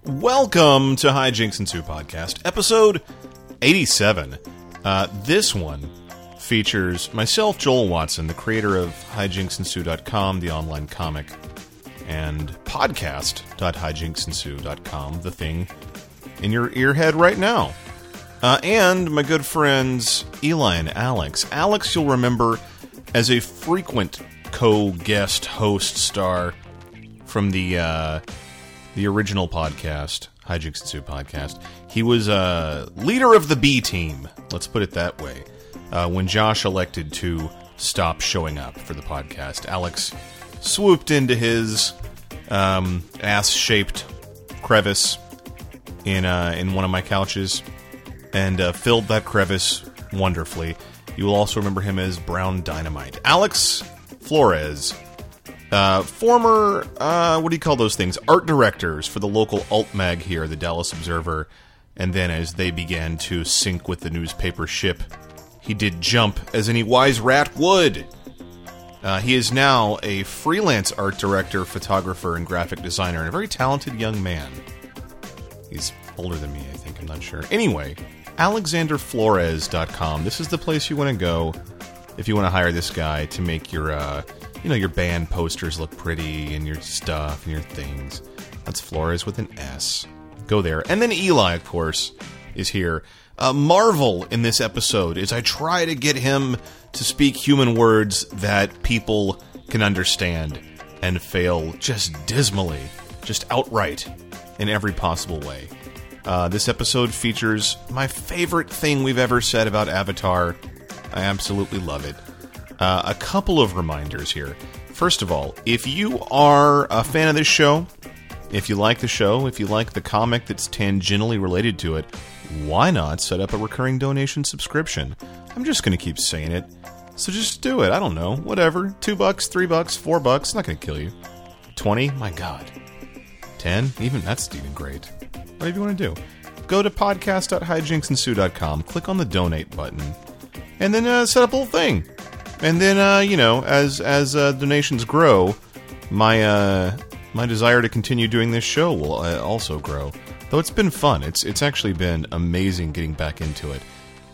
Welcome to Hijinks and Sue Podcast, episode 87. This one features myself, Joel Watson, the creator of HijinksandSue.com, the online comic, and podcast.hijinksandSue.com, the thing in your earhead right now. And my good friends Eli and Alex. Alex, you'll remember as a frequent co-guest host star from the original podcast, Hijinks and Sue podcast. He was leader of the B team, let's put it that way, when Josh elected to stop showing up for the podcast. Alex swooped into his ass-shaped crevice in one of my couches and filled that crevice wonderfully. You will also remember him as Brown Dynamite. Alex Flores, former, what do you call those things? Art directors for the local alt mag here, the Dallas Observer. And then as they began to sync with the newspaper ship, he did jump as any wise rat would. He is now a freelance art director, photographer, and graphic designer, and a very talented young man. He's older than me, I think. I'm not sure. Anyway, AlexanderFlores.com. This is the place you want to go if you want to hire this guy to make your, your band posters look pretty and your stuff and your things. That's Flores with an S. Go there. And then Eli, of course, is here. Marvel in this episode is I try to get him to speak human words that people can understand and fail just dismally, just outright, in every possible way. This episode features my favorite thing we've ever said about Avatar. I absolutely love it. A couple of reminders here. First of all, if you are a fan of this show, if you like the show, if you like the comic that's tangentially related to it, why not set up a recurring donation subscription? I'm just going to keep saying it, so just do it. I don't know, whatever. $2, $3, $4, it's not going to kill you. 20? My God. 10? That's even great. Whatever you want to do. Go to podcast.hijinksandSue.com, click on the donate button, and then set up a little thing. And then, as donations grow, my desire to continue doing this show will also grow. Though it's been fun. It's actually been amazing getting back into it.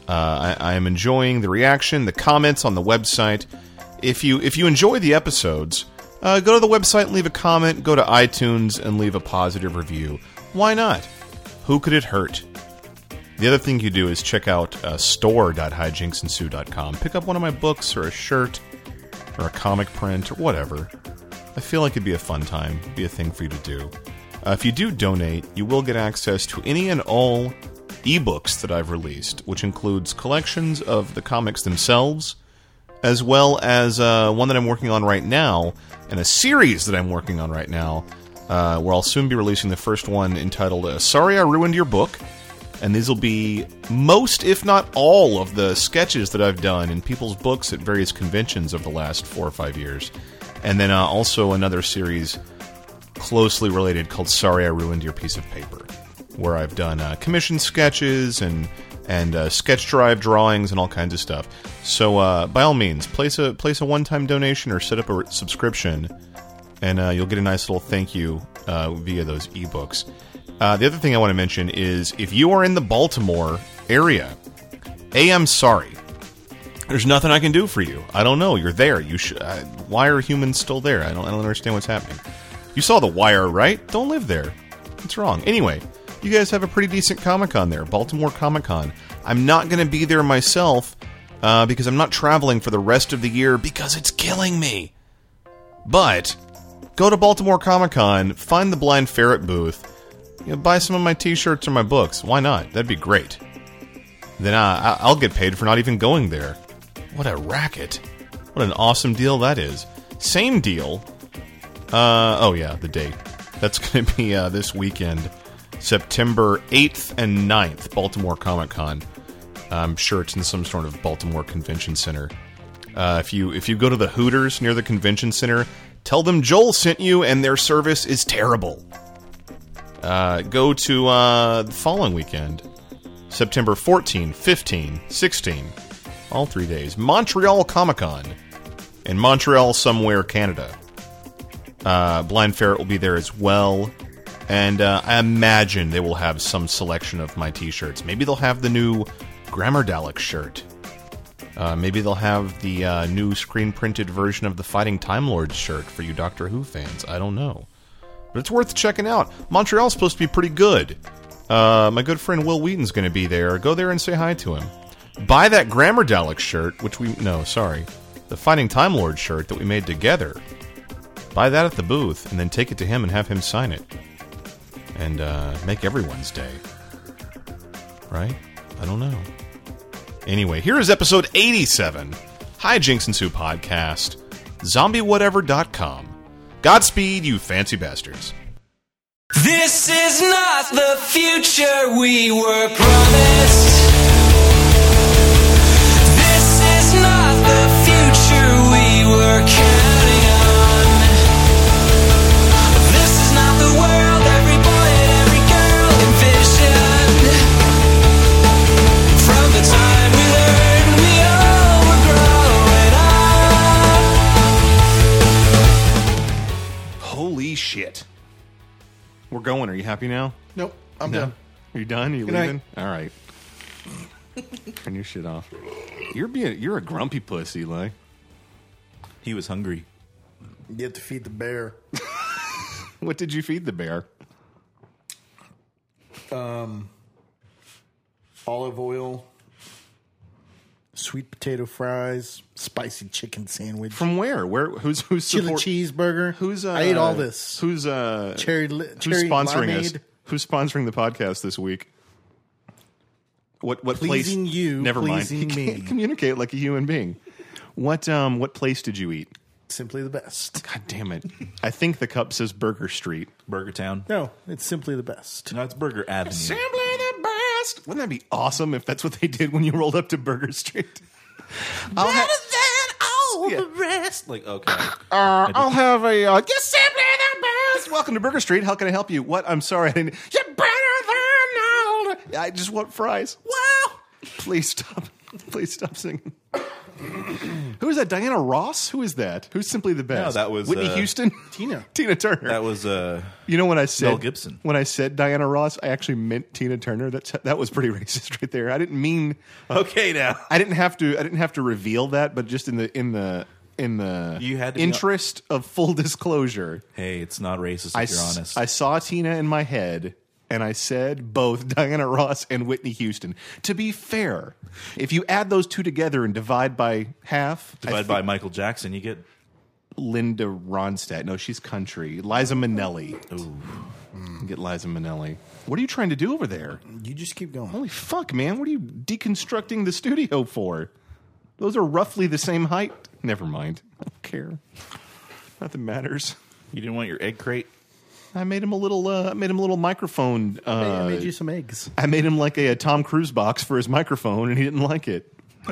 I am enjoying the reaction, the comments on the website. If you enjoy the episodes, go to the website and leave a comment. Go to iTunes and leave a positive review. Why not? Who could it hurt? The other thing you do is check out store.hijinksandSue.com. Pick up one of my books or a shirt or a comic print or whatever. I feel like it'd be a fun time. It'd be a thing for you to do. If you do donate, you will get access to any and all ebooks that I've released, which includes collections of the comics themselves, as well as one that I'm working on right now, and a series that I'm working on right now, where I'll soon be releasing the first one entitled Sorry I Ruined Your Book. And these will be most, if not all, of the sketches that I've done in people's books at various conventions over the last 4 or 5 years. And then also another series closely related called Sorry I Ruined Your Piece of Paper, where I've done commission sketches and sketch drive drawings and all kinds of stuff. So by all means, place a one-time donation or set up a subscription, and you'll get a nice little thank you via those ebooks. The other thing I want to mention is if you are in the Baltimore area, I'm sorry. There's nothing I can do for you. I don't know. You're there. You should. Why are humans still there? I don't understand what's happening. You saw The Wire, right? Don't live there. What's wrong? Anyway, you guys have a pretty decent Comic-Con there, Baltimore Comic-Con. I'm not going to be there myself because I'm not traveling for the rest of the year because it's killing me. But go to Baltimore Comic-Con, find the Blind Ferret booth, buy some of my t-shirts or my books. Why not? That'd be great. Then I'll get paid for not even going there. What a racket. What an awesome deal that is. Same deal. The date. That's going to be this weekend, September 8th and 9th, Baltimore Comic-Con. I'm sure it's in some sort of Baltimore Convention Center. If you go to the Hooters near the Convention Center, tell them Joel sent you and their service is terrible. Go to the following weekend, September 14, 15, 16, all 3 days, Montreal Comic-Con in Montreal somewhere, Canada. Blind Ferret will be there as well, And I imagine they will have some selection of my t-shirts. Maybe they'll have the new Grammar Dalek shirt. Maybe they'll have the new screen-printed version of the Fighting Time Lords shirt for you Doctor Who fans. I don't know. But it's worth checking out. Montreal's supposed to be pretty good. My good friend Will Wheaton's going to be there. Go there and say hi to him. Buy that Grammar Dalek shirt, the Fighting Time Lords shirt that we made together. Buy that at the booth, and then take it to him and have him sign it. And make everyone's day. Right? I don't know. Anyway, here is episode 87. Hijinks and Sue podcast. ZombieWhatever.com. Godspeed, you fancy bastards. This is not the future we were promised. This is not the future we were counting on. This is not the world every boy and every girl envisioned. From the time we learned we all were growing up. Holy shit. We're going. Are you happy now? Nope, I'm done. Are you done? Are you Good leaving? night. All right. Turn your shit off. You're a grumpy puss, Eli. He was hungry. You have to feed the bear. What did you feed the bear? Olive oil, sweet potato fries, spicy chicken sandwich, From where? Who's chili support? cheeseburger. Who's I ate all this. Who's cherry who's sponsoring limeade. us? Who's sponsoring the podcast this week? What Pleasing place? you, Never pleasing mind. me. Communicate like a human being. What place did you eat? Simply the best. God damn it! I think the cup says Burger Street. Burger Town. No, it's simply the best. No, it's Burger Avenue. Simply the best. Wouldn't that be awesome if that's what they did when you rolled up to Burger Street? Better than all the rest. Like, okay. I'll have a you're simply the best. Welcome to Burger Street. How can I help you? What? I'm sorry. I didn't. You're better than all. I just want fries. Wow. Please stop. Please stop singing. Who is that? Diana Ross? Who is that? Who's simply the best? No, that was, Whitney Houston. Tina. Tina Turner. That was, You know when I said Mel Gibson. When I said Diana Ross, I actually meant Tina Turner. That was pretty racist right there. I didn't mean. okay now. I didn't have to reveal that, but just in the You had to be interest of full disclosure, Hey, it's not racist if you're honest. I saw Tina in my head, and I said both Diana Ross and Whitney Houston. To be fair, if you add those two together and divide by half, Divided by Michael Jackson, you get... Linda Ronstadt. No, she's country. Liza Minnelli. Ooh. Get Liza Minnelli. What are you trying to do over there? You just keep going. Holy fuck, man. What are you deconstructing the studio for? Those are roughly the same height. Never mind. I don't care. Nothing matters. You didn't want your egg crate? I made him a little microphone. I made you some eggs. I made him like a Tom Cruise box for his microphone, and he didn't like it.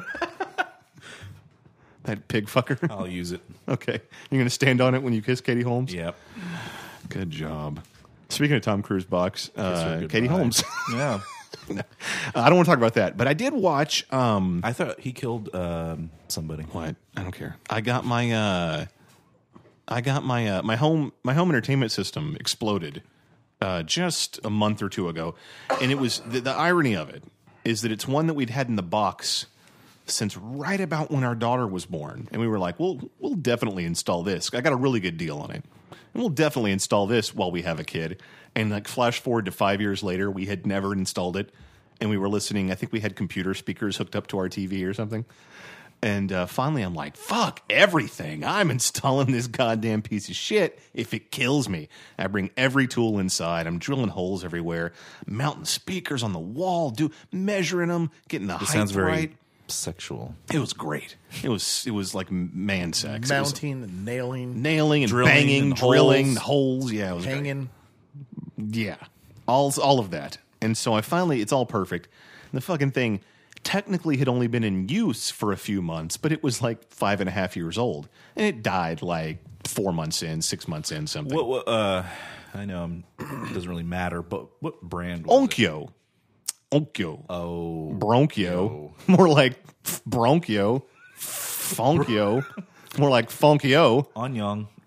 That pig fucker. I'll use it. Okay. You're going to stand on it when you kiss Katie Holmes? Yep. Good job. Speaking of Tom Cruise box, her Katie goodbye. Holmes. Yeah. I don't want to talk about that, but I did watch. I thought he killed somebody. What? I don't care. I got my my home entertainment system exploded just a month or two ago, and it was the irony of it is that it's one that we'd had in the box since right about when our daughter was born, and we were like, we'll definitely install this. I got a really good deal on it, and we'll definitely install this while we have a kid. And like flash forward to 5 years later, we had never installed it, and we were listening. I think we had computer speakers hooked up to our TV or something. And finally, I'm like, fuck everything. I'm installing this goddamn piece of shit if it kills me. I bring every tool inside. I'm drilling holes everywhere, mounting speakers on the wall, measuring them, getting the height Sounds very right. sexual. It was great. It was like man sex. It was Mounting and nailing, nailing and Drilling banging, and drilling holes. holes. Yeah, it was great. hanging. Yeah, all of that. And so I finally, it's all perfect. The fucking thing technically had only been in use for a few months, but it was like 5.5 years old, and it died like 4 months in, 6 months in, something. What I know it doesn't really matter, but what brand was it? Onkyo. Oh. Bronchio. More like Bronchio. Funkio. More like Funkio. Anyang.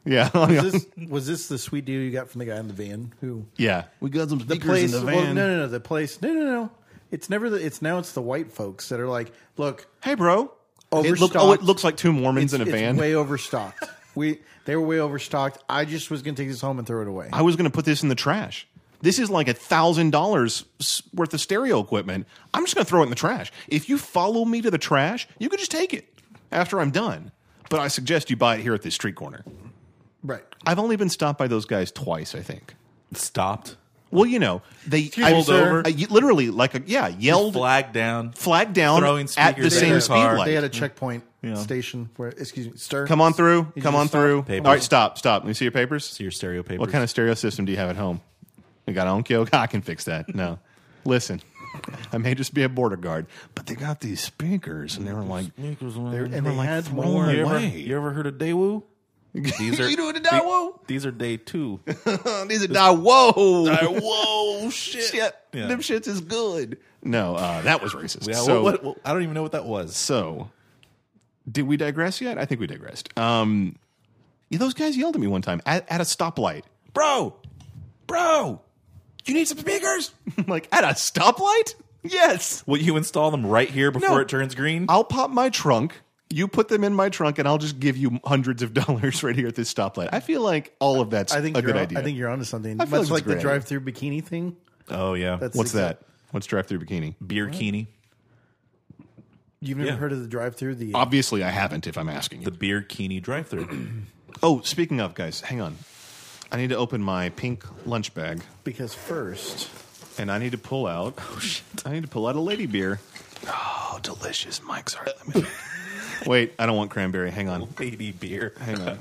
Yeah. Was this the sweet deal you got from the guy in the van? Who Yeah. We got some the speakers place? in the Well, van. no. The place. No. It's never the. It's now. It's the white folks that are like, look, Hey, bro. Overstocked. It looks like two Mormons in a van. It's way overstocked. They were way overstocked. I just was going to take this home and throw it away. I was going to put this in the trash. This is like $1,000 worth of stereo equipment. I'm just going to throw it in the trash. If you follow me to the trash, you can just take it after I'm done. But I suggest you buy it here at this street corner. Right. I've only been stopped by those guys twice, I think. Stopped. Well, you know, they pulled over. literally yelled, Flag down. at Throwing the speakers same in their speed car. light. They had a checkpoint station where, excuse me, stir. Come on through. You Come just on stop. through. Papers. All right, stop. Let me see your papers. See your stereo papers. What kind of stereo system do you have at home? You got Onkyo? I can fix that. No. Listen, I may just be a border guard, but they got these speakers, and they were like, And were they like had throwing more. away. You ever heard of Daewoo? These are You doing the Daewoo? These are day 2. These are Daewoo. Shit. Yeah. Them shits is good. No, that was racist. Yeah, so, what, I don't even know what that was. so, did we digress yet? I think we digressed. Those guys yelled at me one time at a stoplight. Bro, you need some speakers? I'm like, at a stoplight? Yes. Will you install them right here before No. it turns green? I'll pop my trunk. You put them in my trunk, and I'll just give you hundreds of dollars right here at this stoplight. I feel like all of that's I think a you're good idea. I think you're onto something. I feel Much like it's like a the great drive-through bikini thing. Oh, yeah. That's What's exact- that? What's drive-through bikini? Beer Keeny. You've never Yeah. heard of the drive-through? The Obviously, I haven't. If I'm asking you. The Beer Keeny drive-thru. Oh, speaking of, guys, hang on. I need to open my pink lunch bag, because first, and I need to pull out. Oh shit! I need to pull out a lady beer. Oh, delicious, Mike's Hard Lemonade. Wait, I don't want cranberry. Hang on. Lady beer. Hang on.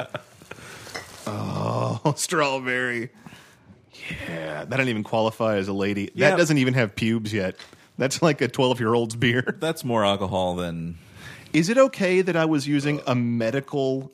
Oh, strawberry. Yeah, that doesn't even qualify as a lady. Yeah. That doesn't even have pubes yet. That's like a 12-year-old's beer. That's more alcohol than... Is it okay that I was using a medical,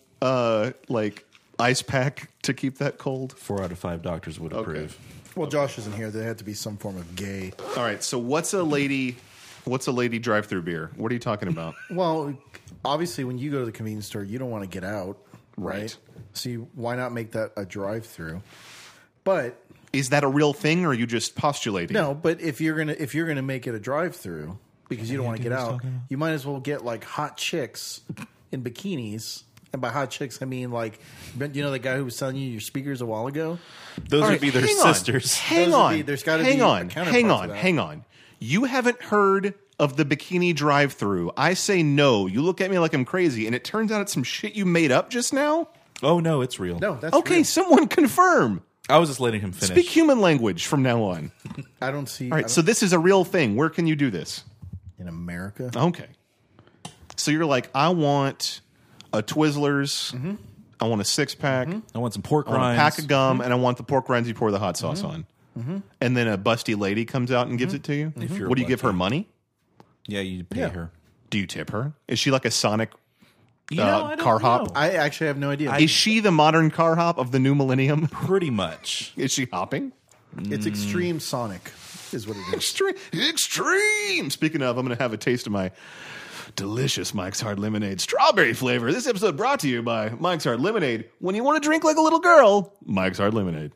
ice pack to keep that cold? 4 out of 5 doctors would approve. well, Josh isn't here. There had to be some form of gay. All right, so what's a lady drive-through beer? What are you talking about? Well, obviously, when you go to the convenience store, you don't want to get out, right? Right. So why not make that a drive-through? But Is that a real thing, or are you just postulating? no, but if you're gonna make it a drive-through because you don't want to get out, you might as well get like hot chicks in bikinis. And by hot chicks, I mean like, you know, the guy who was selling you your speakers a while ago. Those All would right, be their hang on. sisters. Hang Those would on. be- there's gotta hang be a on. counterpart Hang to on. that. Hang on. You haven't heard of the bikini drive-through. I say no. You look at me like I'm crazy, and it turns out it's some shit you made up just now? Oh, no, it's real. No, that's Okay, real. someone confirm. I was just letting him finish. Speak human language from now on. I don't see. All right, so this is a real thing. Where can you do this? in America, Okay. So you're like, I want a Twizzlers. I want a six-pack. I want some pork I want a rinds. pack of gum, and I want the pork rinds you pour the hot sauce on. And then a busty lady comes out and gives it to you. you're What do you give her, lucky. money? Yeah, you pay Yeah. her. Do you tip her? Is she like a Sonic I don't car know. hop? I actually have no idea. Is she the modern car hop of the new millennium? Pretty much. Is she hopping? It's Extreme Sonic, is what it is. Extreme. Speaking of, I'm going to have a taste of my delicious Mike's Hard Lemonade strawberry flavor. This episode brought to you by Mike's Hard Lemonade. When you want to drink like a little girl, Mike's Hard Lemonade.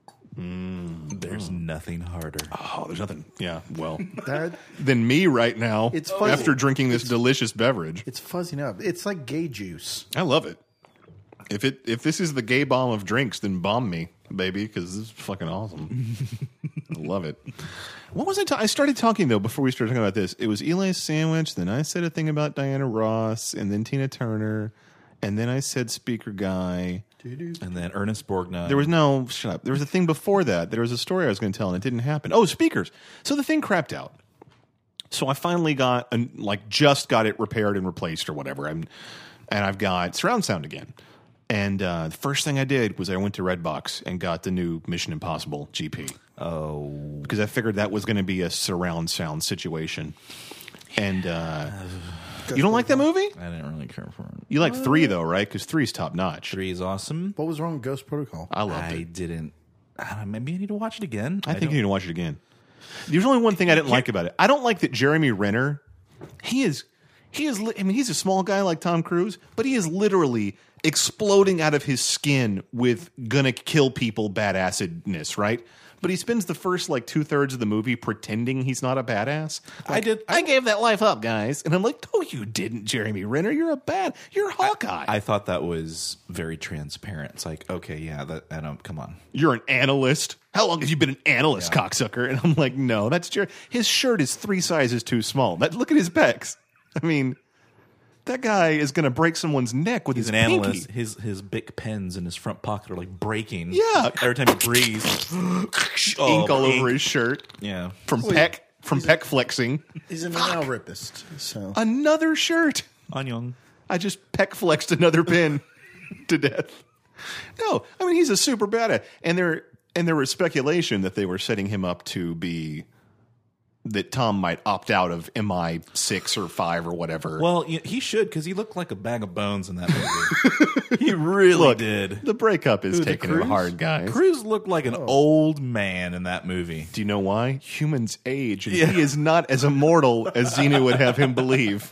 There's nothing harder. Oh, there's nothing. Yeah, well, That than me right now It's fuzzy. after drinking this delicious beverage. it's fuzzing up. It's like gay juice. I love it. If this is the gay bomb of drinks, then bomb me, baby, because this is fucking awesome. I love it. What was I started talking, though, before we started talking about this. It was Eli's Sandwich, then I said a thing about Diana Ross, and then Tina Turner, and then I said Speaker Guy. And then Ernest Borgnine. There was no, shut up. There was a thing before that. There was a story I was going to tell, and it didn't happen. Oh, speakers. So the thing crapped out. So I finally just got it repaired and replaced or whatever. And I've got surround sound again. And the first thing I did was I went to Redbox and got the new Mission Impossible GP. Oh. Because I figured that was going to be a surround sound situation. And you don't like that movie? I didn't really care for it. You like 3, though, right? Because 3's top notch. 3 is awesome. What was wrong with Ghost Protocol? I loved I it. didn't. Maybe I need to watch it again. I think you need to watch it again. There's only one thing I didn't like about it. I don't like that Jeremy Renner, he's a small guy like Tom Cruise, but he is literally exploding out of his skin with gonna kill people badassedness, right? But he spends the first like 2/3 of the movie pretending he's not a badass. I gave that life up, guys, and I'm like, no, you didn't, Jeremy Renner. You're Hawkeye. I thought that was very transparent. It's like, okay, yeah, come on. You're an analyst. How long have you been an analyst, cocksucker? And I'm like, no, that's his shirt is 3 sizes too small. Look at his pecs. I mean, that guy is going to break someone's neck with his pinky. Analyst. His big pens in his front pocket are like breaking. Yeah. Every time he breathes, ink all over his shirt. Yeah. From peck flexing. He's an anal rapist. So Another shirt. Anyong. I just peck flexed another pin to death. No, I mean, he's a super badass. And there was speculation that they were setting him up to be that Tom might opt out of MI6 or 5 or whatever. Well, he should, because he looked like a bag of bones in that movie. He really did. The breakup is taking him hard, guys. Cruise looked like an old man in that movie. Do you know why? Humans age, and he is not as immortal as Xena would have him believe.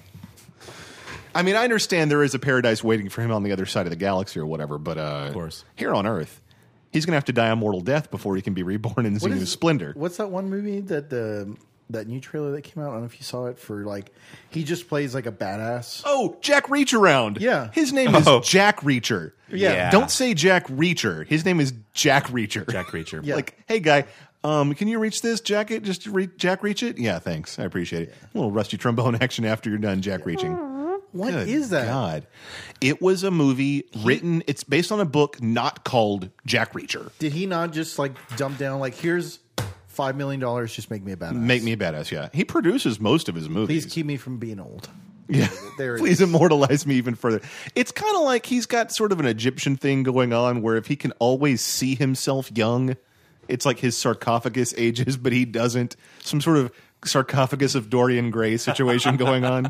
I mean, I understand there is a paradise waiting for him on the other side of the galaxy or whatever, but of course. Here on Earth, he's going to have to die a mortal death before he can be reborn in Xenu's splendor. What's that one movie that new trailer that came out? I don't know if you saw it. For like, he just plays like a badass. Oh, Jack Reach Around. Yeah. His name is Jack Reacher. Yeah. Don't say Jack Reacher. His name is Jack Reacher. Jack Reacher. Yeah. Like, hey, guy, can you reach this jacket? Just Jack Reach it? Yeah, thanks. I appreciate it. A little rusty trombone action after you're done Jack Reaching. What Good is that? God. It was a movie written, it's based on a book not called Jack Reacher. Did he not just like dump down, like, here's $5 million, just make me a badass? Make me a badass, yeah. He produces most of his movies. Please keep me from being old. Yeah. There it Please is. immortalize me even further. It's kind of like he's got sort of an Egyptian thing going on where if he can always see himself young, it's like his sarcophagus ages, but he doesn't. Some sort of sarcophagus of Dorian Gray situation going on.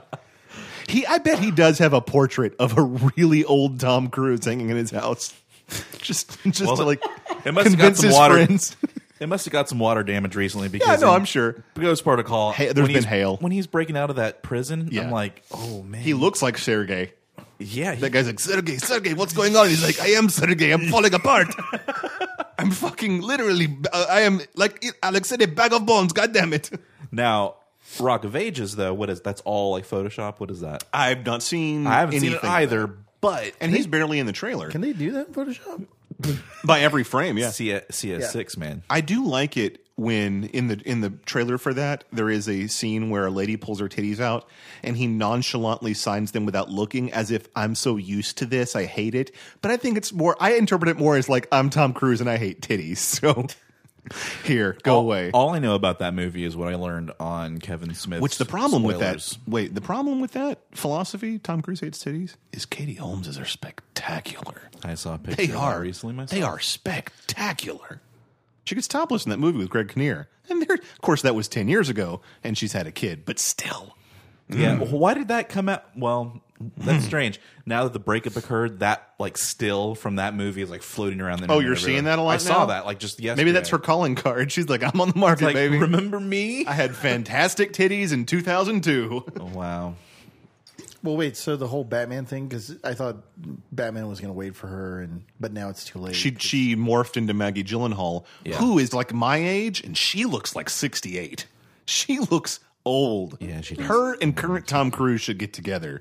I bet he does have a portrait of a really old Tom Cruise hanging in his house. Just to like It must have got convince some his water. friends. It must have got some water damage recently because Yeah, no, I'm sure. Ghost Protocol. There's when been he's- hail. when he's breaking out of that prison. Yeah. I'm like, oh man, He looks like Sergey. yeah. That guy's like, Sergey, what's going on? He's like, I am Sergey. I'm falling apart. I'm fucking literally, I am like Alex said, a bag of bones. God damn it. Now, Rock of Ages though, that's all like Photoshop. What is that? I've not seen I haven't seen anything it either. But And he's barely in the trailer. Can they do that in Photoshop? By every frame, yeah. CS6, man. I do like it when in the trailer for that there is a scene where a lady pulls her titties out and he nonchalantly signs them without looking, as if I'm so used to this I hate it. But I think it's more, I interpret it more as like I'm Tom Cruise and I hate titties. So here, go away. All I know about that movie is what I learned on Kevin Smith's Which the problem with that? Spoilers. Wait, the problem with that philosophy, Tom Cruise hates titties, is Katie Holmes are spectacular. I saw a picture They of are that recently myself. They are spectacular. She gets topless in that movie with Greg Kinnear, and there, of course, that was 10 years ago, and she's had a kid. But still, Yeah. Well, why did that come out? Well, that's strange. Now that the breakup occurred, that like still from that movie is like floating around the. Oh, internet you're everywhere. seeing that a lot I saw now? that like just yesterday. maybe that's her calling card. She's like, "I'm on the market, Like, baby. remember me? I had fantastic titties in 2002." Oh, wow. Well, wait. So the whole Batman thing, because I thought Batman was going to wait for her, but now it's too late. She morphed into Maggie Gyllenhaal, Yeah. who is like my age, and she looks like 68. She looks old. Yeah, she does. Her and current Tom Cruise should get together.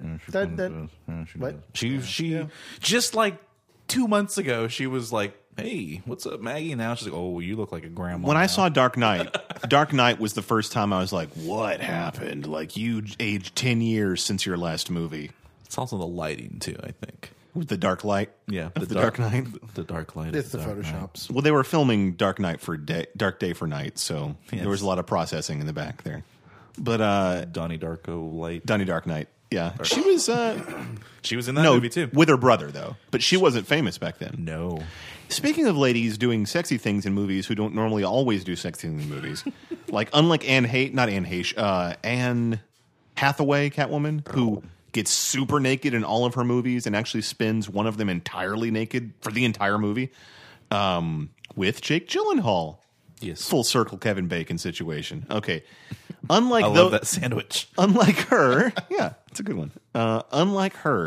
What? She just like 2 months ago, she was like, "Hey, what's up, Maggie?" Now she's like, "Oh, you look like a grandma." When I now." saw Dark Knight, Dark Knight was the first time I was like, "What happened? Like you aged 10 years since your last movie." it's also the lighting too. I think. With the Dark Light, Yeah, the Dark Knight. The Dark Light. It's is the Dark Knight. Photoshops. Well, they were filming Dark Knight for Dark Day for Night, so there was a lot of processing in the back there. But Donnie Darko light. Donnie Dark Knight, yeah, she was She was in that no movie too. with her brother though, but she wasn't famous back then. No. Speaking of ladies doing sexy things in movies who don't normally always do sexy things in movies, like unlike Anne Hathaway, Catwoman, who gets super naked in all of her movies and actually spends one of them entirely naked for the entire movie, with Jake Gyllenhaal. Yes. Full circle Kevin Bacon situation. Okay. Unlike I love that sandwich. Unlike her, yeah, it's a good one. Unlike her,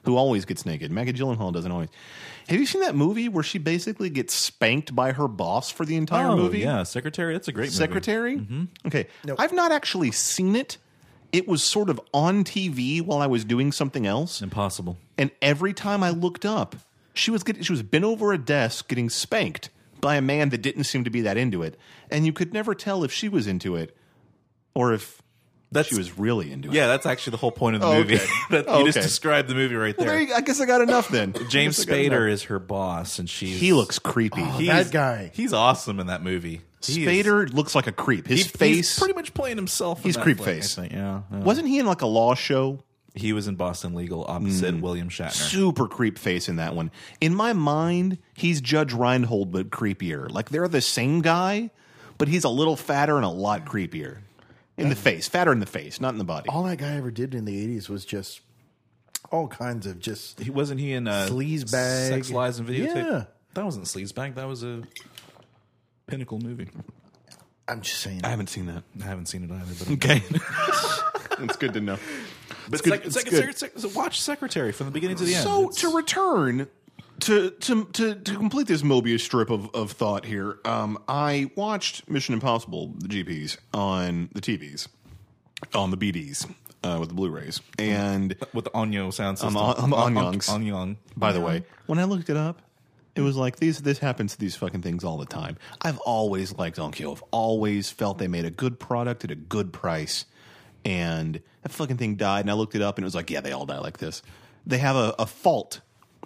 who always gets naked. Maggie Gyllenhaal doesn't always. Have you seen that movie where she basically gets spanked by her boss for the entire movie? Yeah, Secretary. That's a great movie. Secretary? Mm-hmm. Okay. Nope. I've not actually seen it. It was sort of on TV while I was doing something else. Impossible. And every time I looked up, she was bent over a desk getting spanked by a man that didn't seem to be that into it. And you could never tell if she was into it or if she was really into it. Yeah, that's actually the whole point of the Oh, movie. okay. You Oh, just okay. described the movie right Well, there. I guess I got enough then. James I guess I got Spader enough. is her boss, and He looks creepy. That guy. He's awesome in that movie. He is- Spader looks like a creep. His he's face. pretty much playing himself. in He's that creep flick, face. I think. Yeah. Wasn't he in like a law show? He was in Boston Legal opposite William Shatner. Super creep face in that one. In my mind, he's Judge Reinhold, but creepier. Like they're the same guy, but he's a little fatter and a lot creepier. In the face. Fatter in the face, not in the body. All that guy ever did in the 80s was just all kinds of just. Wasn't he in Sleazebag. Sex, Lies, and Videotape? Yeah. That wasn't Sleazebag. That was a pinnacle movie. I'm just saying. I haven't seen that. I haven't seen it either. But Okay. It's good to know. But good. It's good. so watch Secretary from the beginning to the end. So It's- to return to complete this Mobius strip of thought here, I watched Mission Impossible, the GPs, on the TVs, on the BDs, with the Blu-rays, and with the Onyo sound system. on the Onyongs. Onyong. by the way, when I looked it up, it was like this happens to these fucking things all the time. I've always liked Onkyo. I've always felt they made a good product at a good price, and that fucking thing died. And I looked it up, and it was like, yeah, they all die like this. They have a fault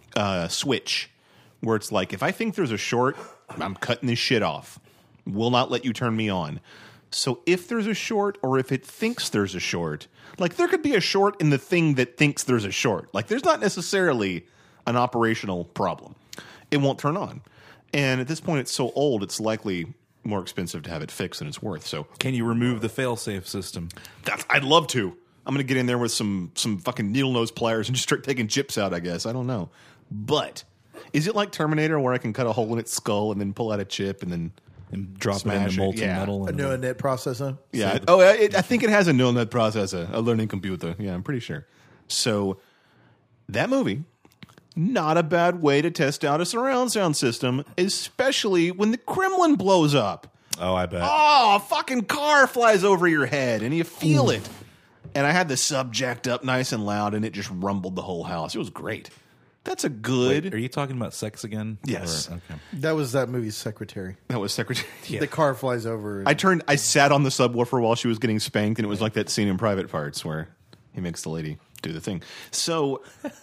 switch where it's like, if I think there's a short, I'm cutting this shit off. Will not let you turn me on. So if there's a short, or if it thinks there's a short, like there could be a short in the thing that thinks there's a short. Like there's not necessarily an operational problem. It won't turn on. And at this point, it's so old, it's likely more expensive to have it fixed than it's worth. So Can you remove the failsafe system? I'd love to. I'm going to get in there with some fucking needle nose pliers and just start taking chips out, I guess. I don't know. But is it like Terminator where I can cut a hole in its skull and then pull out a chip and then And drop it Smash into it, molten yeah. metal. A And neural net processor. yeah. I think it has a neural net processor, a learning computer. Yeah, I'm pretty sure. So that movie, not a bad way to test out a surround sound system, especially when the Kremlin blows up. Oh, I bet. Oh, a fucking car flies over your head and you feel it. And I had the sub jacked up nice and loud and it just rumbled the whole house. It was great. That's a good. Wait, are you talking about sex again? Yes. Okay. That was that movie's Secretary. That was Secretary. Yeah. The car flies over. I sat on the subwoofer while she was getting spanked, and it was like that scene in Private Parts where he makes the lady do the thing. So,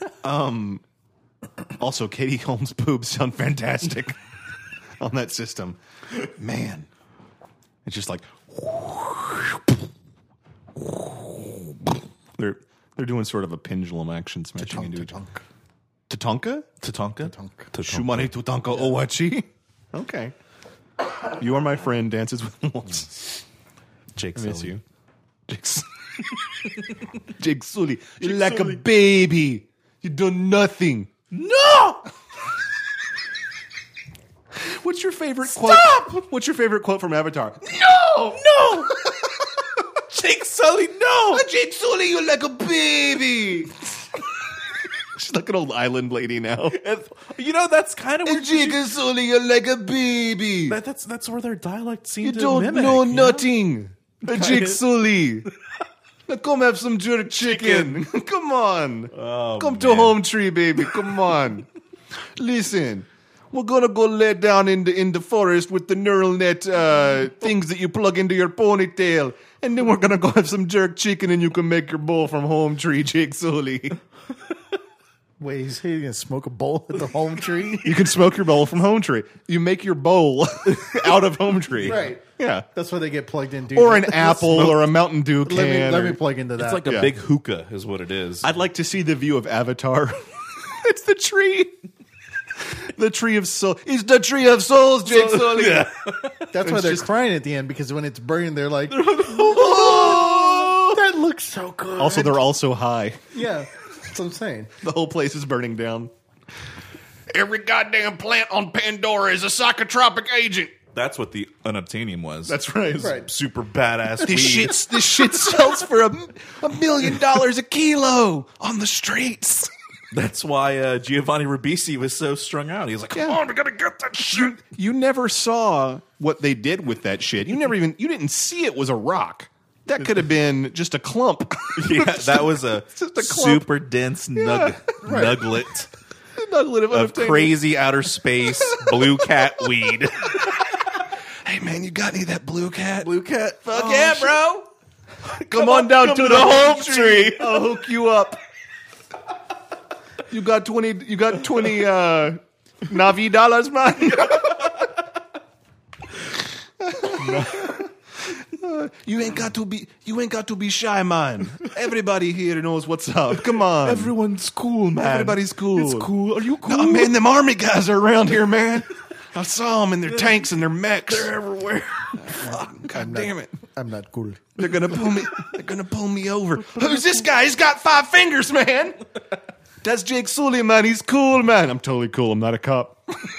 also, Katie Holmes' boobs sound fantastic on that system. Man, it's just like they're doing sort of a pendulum action smashing into each other. Tatanka? Tatanka? Shumane Tutanka Owachi? Okay. You Are My Friend dances with wolves. Jake I miss Sully. you. Jake Sully. You're like a baby. You do nothing. No! What's your favorite quote? Stop! What's your favorite quote from Avatar? No! No! Jake Sully, no! Jake Sully, you're like a baby. She's like an old island lady now. You know, that's kind of what Jake Sully, you're like a baby. that's where their dialect seems You to don't mimic, know you know? nothing. Jake Sully. Now come have some jerk chicken. Come on. Come to man. Home Tree, baby. Come on. Listen, we're gonna go lay down in the forest with the neural net things that you plug into your ponytail, and then we're gonna go have some jerk chicken, and you can make your bowl from Home Tree, Jake Sully. Wait, he's going to smoke a bowl at the home tree? You can smoke your bowl from Home Tree. You make your bowl out of Home Tree. Right. Yeah. That's why they get plugged in. Dude. Or an apple or a Mountain Dew can. Let me or- plug into that. It's like a Yeah. big hookah, is what it is. I'd like to see the view of Avatar. It's the tree. The tree of soul. It's the tree of souls, Jake Sully. Yeah. That's why it's they're just- crying at the end, because when it's burning, they're like, "Oh, that looks so good." Also, they're also high. yeah, that's what I'm saying. The whole place is burning down. Every goddamn plant on Pandora is a psychotropic agent. That's what the unobtainium was. That's right. Right. super badass. This shit sells for $1 million a kilo on the streets. That's why Giovanni Ribisi was so strung out. He was like, "Come on, we gotta get that shit." You never saw what they did with that shit. You didn't see it was a rock. That could have been just a clump. Yeah, that was a just a clump. super dense nuglet Nuglet of crazy outer space blue cat weed. Hey man, you got any of that blue cat? Blue cat, fuck Oh, yeah, shit. bro! Come on down to the home tree. I'll hook you up. You got 20 Navi dollars, man. You ain't got to be shy, man. Everybody here knows what's up. Come on. Everyone's cool, man. Everybody's cool. It's cool. Are you cool? Oh, man, them army guys are around here, man. I saw them in their tanks and their mechs. They're everywhere. God damn it. I'm not cool. They're gonna pull me. They're gonna pull me over. Who's this guy? He's got 5 fingers, man. That's Jake Sully, man. He's cool, man. I'm totally cool. I'm not a cop.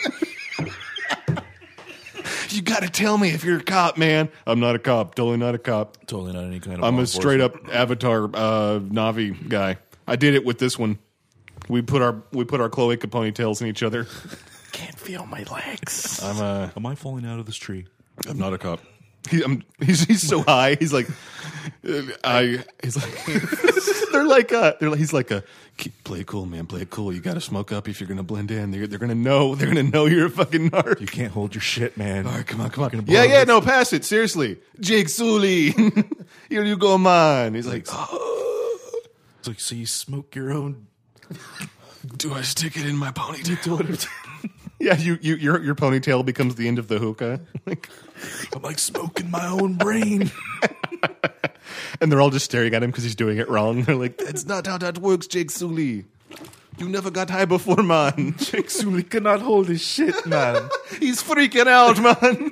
You gotta tell me if you're a cop, man. I'm not a cop. Totally not a cop. Totally not any kind of. I'm a straight up Avatar Navi guy. I did it with this one. We put our cloaca ponytails in each other. Can't feel my legs. Am I falling out of this tree? I'm not a cop. He's so high. He's like, he's like, he's like play it cool, man. Play it cool. You got to smoke up if you're gonna blend in. They're gonna know you're a fucking narc. You can't hold your shit, man. All right, come on. Yeah, no, pass it. Seriously, Jake Sully, here you go, man. He's like, It's like, so you smoke your own? do I stick it in my ponytail? Yeah, your ponytail becomes the end of the hookah. I'm like smoking my own brain. And they're all just staring at him because he's doing it wrong. They're like, that's not how that works, Jake Sully. You never got high before, man. Jake Sully cannot hold his shit, man. He's freaking out, man.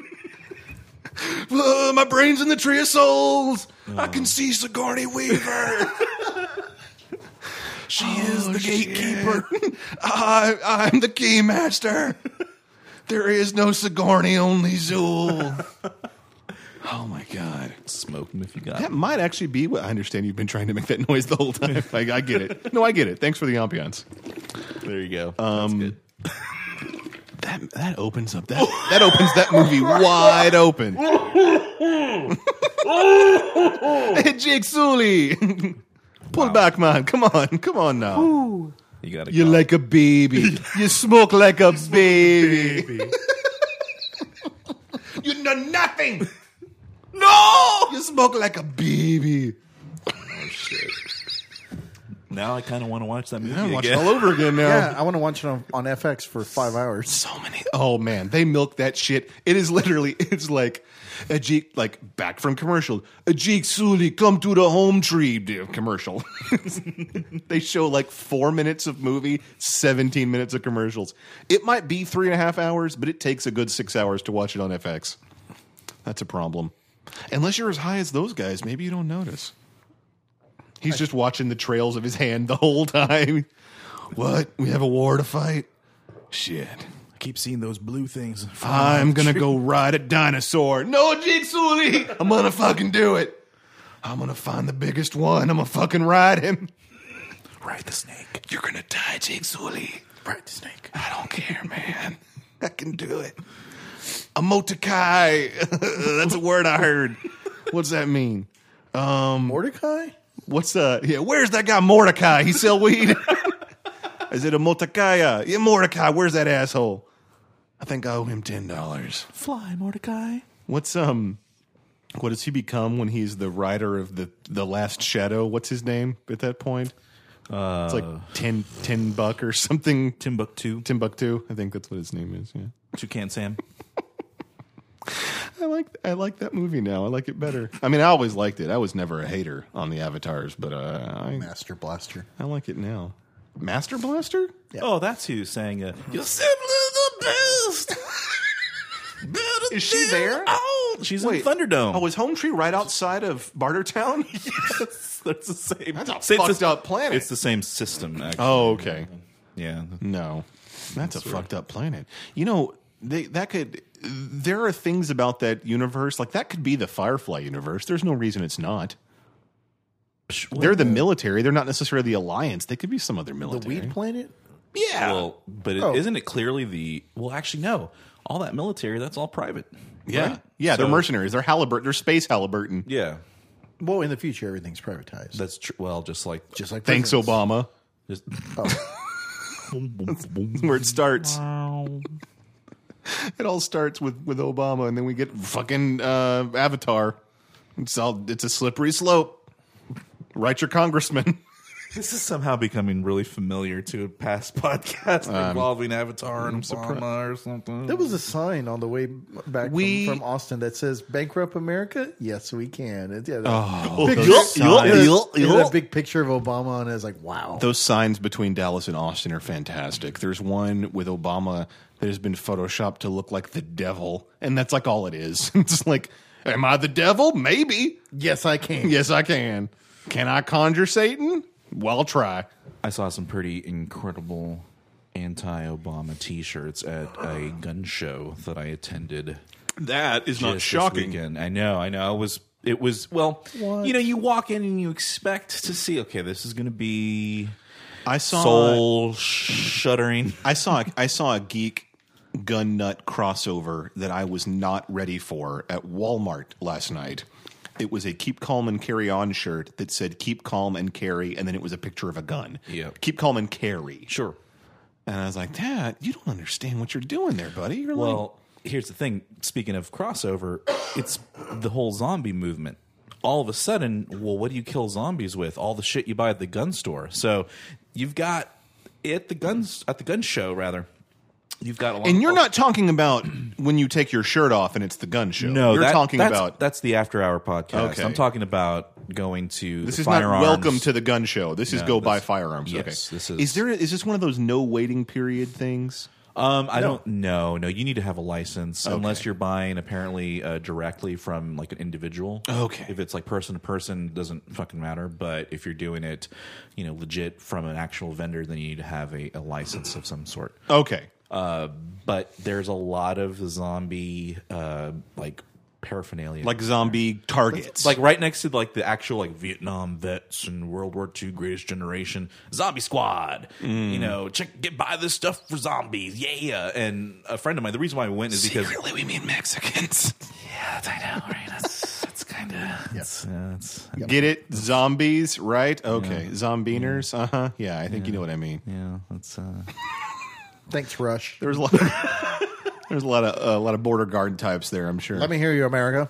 My brain's in the tree of souls. I can see Sigourney Weaver. She is the gatekeeper. I'm the keymaster. There is no Sigourney, only Zool. Oh my God. Smoke him if you got That might actually be what I understand. You've been trying to make that noise the whole time. I get it. No, I get it. Thanks for the ambiance. There you go. That's good. That opens up that opens that movie wide open. Hey, Jake Sully. Pull back, man. Come on now. You got You're like a baby. You smoke like a baby. You know nothing. No! You smoke like a baby. Oh, shit. Now I kind of want to watch that movie I watch it again. all over again now. Yeah, I want to watch it on FX for 5 hours. So many. Oh man, they milk that shit. It is literally. It's like a Jake, like back from commercial. A Jake Sully come to the home tree commercial. They show like 4 minutes of movie, 17 minutes of commercials. It might be 3.5 hours, but it takes a good 6 hours to watch it on FX. That's a problem. Unless you're as high as those guys, maybe you don't notice. He's just watching the trails of his hand the whole time. What? We have a war to fight? Shit. I keep seeing those blue things. I'm going to go ride a dinosaur. No, Jake Sully. I'm going to fucking do it. I'm going to find the biggest one. I'm going to fucking ride him. Ride the snake. You're going to die, Jake Sully. Right, snake. I don't care, man. I can do it. A motokai. That's a word I heard. What's that mean? Mordecai? What's where's that guy Mordecai? He sell weed? Is it a Mordecai? Yeah, Mordecai, where's that asshole? I think I owe him $10. Fly, Mordecai. What's what does he become when he's the rider of the Last Shadow? What's his name at that point? It's like 10 buck or something. Timbuktu. I think that's what his name is, yeah. Toucan Sam. I like that movie now. I like it better. I mean, I always liked it. I was never a hater on the Avatars, but Master Blaster. I like it now. Master Blaster? Yeah. Oh, that's who sang You're simply the best. Better Is she than there? all. She's in Thunderdome. Oh, is Home Tree right outside of Bartertown? Yes, that's the same. That's a fucked up planet. It's the same system, actually. Oh, okay. Yeah. No, that's a fucked up planet. You know, there are things about that universe, like that could be the Firefly universe. There's no reason it's not. They're the military. They're not necessarily the alliance. They could be some other The military. weed planet? Yeah. Well, but Oh. isn't it clearly the? Well, actually, no. All that military, that's all private. yeah. right? Yeah. They're So- mercenaries. They're Halliburton. They're space Halliburton. Yeah, Well, in the future, everything's privatized. that's true. Well, just like Thanks, presidents. Obama. just That's where it starts. It all starts with Obama, and then we get fucking Avatar. It's a slippery slope. Write your congressman. This is somehow becoming really familiar to a past podcast involving Avatar and Obama or something. There was a sign on the way back from Austin that says "Bankrupt America." Yes, we can. It's, yeah, that big picture of Obama, and it's like, wow. Those signs between Dallas and Austin are fantastic. There's one with Obama that has been photoshopped to look like the devil, and that's like all it is. It's like, am I the devil? Maybe. Yes, I can. Yes, I can. Can I conjure Satan? Well, I'll try. I saw some pretty incredible anti-Obama T-shirts at a gun show that I attended. That is not Just this shocking. weekend. I know. It was well. What? You know, you walk in and you expect to see. Okay, this is going to be I saw soul shuddering. I saw a geek gun nut crossover that I was not ready for at Walmart last night. It was a Keep Calm and Carry On shirt that said Keep Calm and Carry, and then it was a picture of a gun. Yep. Keep Calm and Carry. Sure. And I was like, Dad, you don't understand what you're doing there, buddy. You're like, Well, here's the thing. Speaking of crossover, it's the whole zombie movement. All of a sudden, well, what do you kill zombies with? All the shit you buy at the gun store. So you've got at the gun show rather. You've got a lot. and you're not talking about when you take your shirt off and it's the gun show. No, you're talking about that's the After Hour podcast. Okay. I'm talking about going to this the is firearms. not welcome to the gun show. This is No, go buy this- firearms. yes, okay. this is- Is this one of those no waiting period things? I don't know. No, you need to have a license unless Okay. you're buying apparently directly from like an individual. Okay. If it's like person to person, doesn't fucking matter. But if you're doing it, you know, legit from an actual vendor, then you need to have a license of some sort. Okay. But there's a lot of zombie like paraphernalia, Like zombie targets. like right next to like the actual like Vietnam vets and World War II Greatest Generation Zombie Squad. You know, buy this stuff for zombies, yeah. And a friend of mine, the reason why I went is because secretly we mean Mexicans. yeah, I know, right? That's kind of Get it? Zombies, right? Okay. Zombiners. Uh-huh. Yeah, I think you know what I mean. yeah, that's Thanks, Rush. There's a lot there's a lot of border guard types there, I'm sure. Let me hear you, America.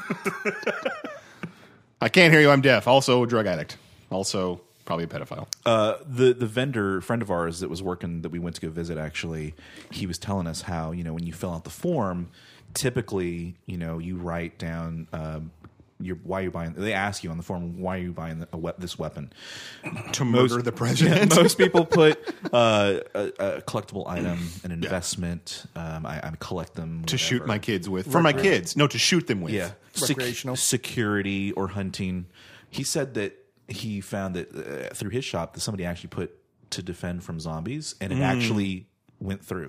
I can't hear you, I'm deaf. Also a drug addict. Also probably a pedophile. the vendor friend of ours that was working that we went to go visit. Actually, he was telling us how, you know, when you fill out the form, typically, you know, you write down why you're buying. They ask you on the form, why are you buying this weapon? To murder the president. Most people put a collectible item, an investment. I collect them To shoot whatever. my kids with. For my kids. No, to shoot them with. Yeah, Recreational. security or hunting. He said that he found that through his shop that somebody actually put to defend from zombies, and it actually went through.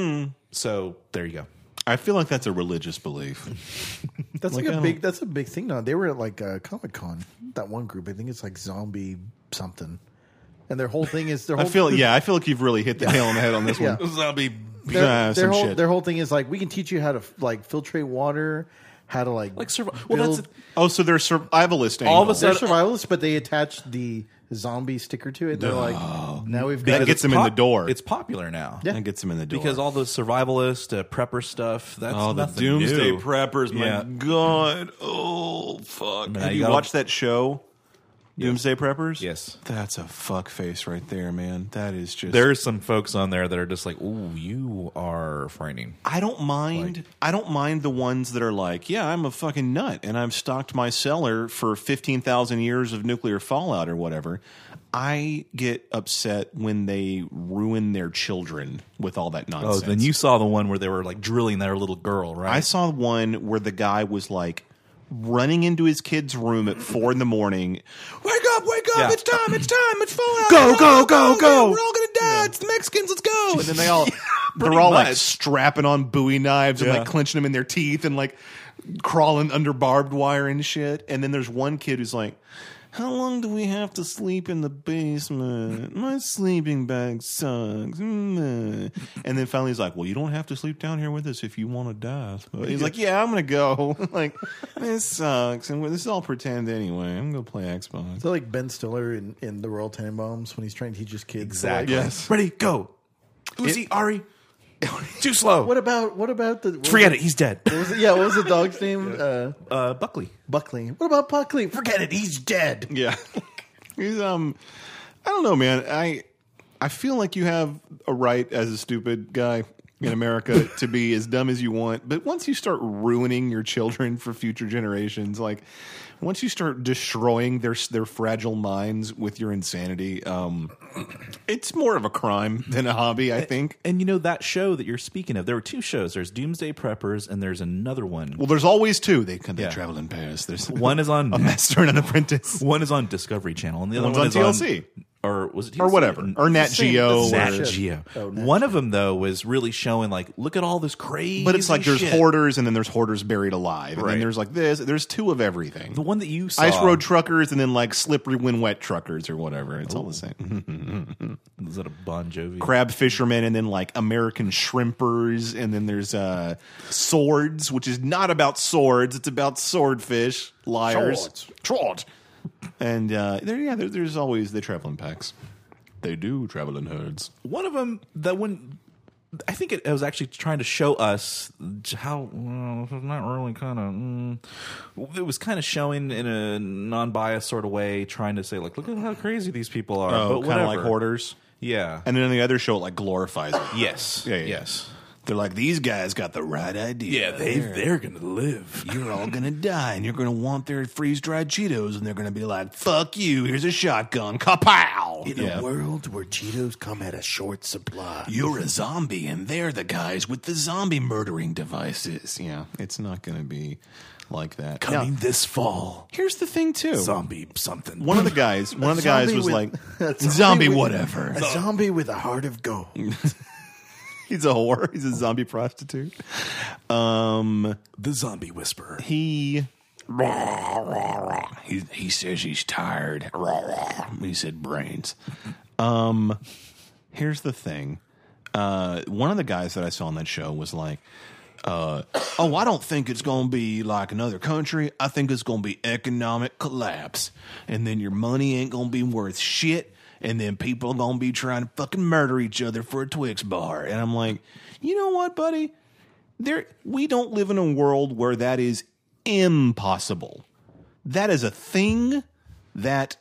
So there you go. I feel like that's a religious belief. That's Like, like I a don't- big. That's a big thing now. They were at like Comic-Con. That one group, I think it's like Zombie something, and their whole thing is I feel like you've really hit the nail on the head on this Yeah. one. Zombie. Their some whole shit. their whole thing is like we can teach you how to like filtrate water, how to like survive. Well, build. that's Oh, so they're survivalist All of a angle. They're sudden- survivalists, but they attach the zombie sticker to it. They're like, now we've That got gets them in the door. It's popular now. Yeah. That gets them in the door. Because all the survivalist prepper stuff. That's the nothing Doomsday new. Preppers, my Yeah. God. Oh, fuck. Now Have you you gotta- watched that show, Doomsday Preppers? Yes. That's a fuck face right there, man. That is just... There's some folks on there that are just like, "Ooh, you are frightening." I don't mind. I don't mind the ones that are like, yeah, I'm a fucking nut, and I've stocked my cellar for 15,000 years of nuclear fallout or whatever. I get upset when they ruin their children with all that Oh, nonsense. then you saw the one where they were like drilling their little girl, right? I saw one where the guy was like running into his kid's room at 4 a.m. Wake up! Yeah. It's time! It's fallout! Go, Go! go, go. We're all gonna die! It's the Mexicans! Let's go! And then they all they're pretty all like much. strapping on Bowie knives and Yeah. like clenching them in their teeth and like crawling under barbed wire and shit. And then there's one kid who's like, how long do we have to sleep in the basement? My sleeping bag sucks. And then finally he's like, well, you don't have to sleep down here with us if you want to die. So he's like, yeah, I'm going to go. Like, this sucks. And this is all pretend anyway. I'm going to play Xbox. So like Ben Stiller in The Royal Tenenbaums when he's trying to teach his kids. Exactly. Like, Yes. Ready, go. Uzi, Ari. Too slow. What about the? Forget it. He's dead. What was it? Yeah, what was the dog's name? Buckley. Buckley. What about Buckley? Forget it. He's dead. Yeah. He's I don't know, man. I feel like you have a right as a stupid guy in America to be as dumb as you want, but once you start ruining your children for future generations, like once you start destroying their fragile minds with your insanity, it's more of a crime than a hobby, I think. And you know that show that you're speaking of, there were two shows. There's Doomsday Preppers and there's another one. Well, there's always two. They Yeah. travel in pairs. There's One is on a master and an apprentice. One is on Discovery Channel, and the other One's one on is TLC. or was it TLC? Or whatever. Or Nat It's the same- Geo. it's the Nat same or- shit. Geo. Oh, Nat One of them though was really showing like, look at all this crazy. But it's like there's shit. hoarders and then there's hoarders buried alive. And Right. then there's like this. There's two of everything. The one that you saw, Ice road truckers and then like slippery when wet truckers or whatever. It's all the same. is that a Bon Jovi? Crab fishermen and then like American shrimpers and then there's swords, which is not about swords. It's about swordfish, liars, trot. And there's always they travel in packs. They do travel in herds. One of them that when I think it was actually trying to show us how not really kind of it was kind of showing in a non-biased sort of way, trying to say like, look at how crazy these people are. Oh, but kind of like whatever. hoarders. Yeah. And then the other show it like glorifies it. Yes. Yeah. Yes. They're like, these guys got the right idea. they're gonna live. You're all gonna die, and you're gonna want their freeze-dried Cheetos, and they're gonna be like, "Fuck you! Here's a shotgun, kapow!" In a world where Cheetos come at a short supply. You're a zombie, and they're the guys with the zombie murdering devices. Yeah, it's not gonna be like that. Coming Now, this fall. here's the thing too. Zombie something. One of the guys was like, a "Zombie, with- whatever." A zombie with a heart of gold. He's a whore. He's a zombie prostitute. The Zombie Whisperer. He says he's tired. He said brains. Here's the thing. One of the guys that I saw on that show was like, I don't think it's going to be like another country. I think it's going to be economic collapse. And then your money ain't going to be worth shit. And then people are going to be trying to fucking murder each other for a Twix bar. And I'm like, you know what, buddy? We don't live in a world where that is impossible. That is a thing that,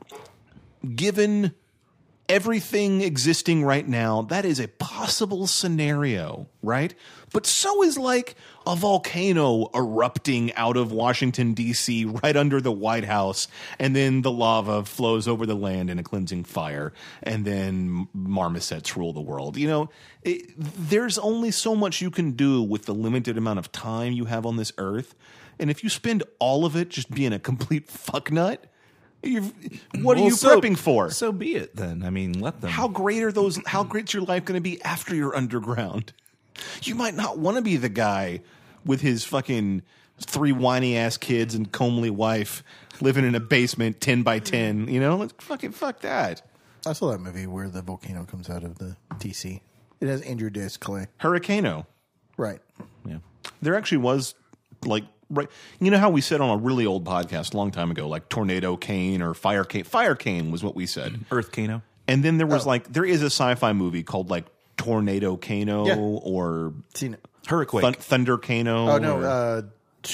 given everything existing right now, that is a possible scenario, right? But so is like a volcano erupting out of Washington, D.C., right under the White House, and then the lava flows over the land in a cleansing fire, and then marmosets rule the world. You know, there's only so much you can do with the limited amount of time you have on this earth, and if you spend all of it just being a complete fucknut, what are you prepping for? So be it then. I mean, let them. How great's your life going to be after you're underground? You might not want to be the guy with his fucking 3 whiny ass kids and comely wife living in a basement 10 by 10. You know, let's fuck that. I saw that movie where the volcano comes out of the DC. It has Andrew Dice Clay. Hurricano. Right. Yeah. There actually was like. Right, you know how we said on a really old podcast a long time ago, like Tornado Cane or Fire Cane. Fire Cane was what we said. Earth Kano. And then there was there is a sci-fi movie called like Tornado Kano Yeah. or Seen it. Hurricane. Thunder Kano. Oh, no.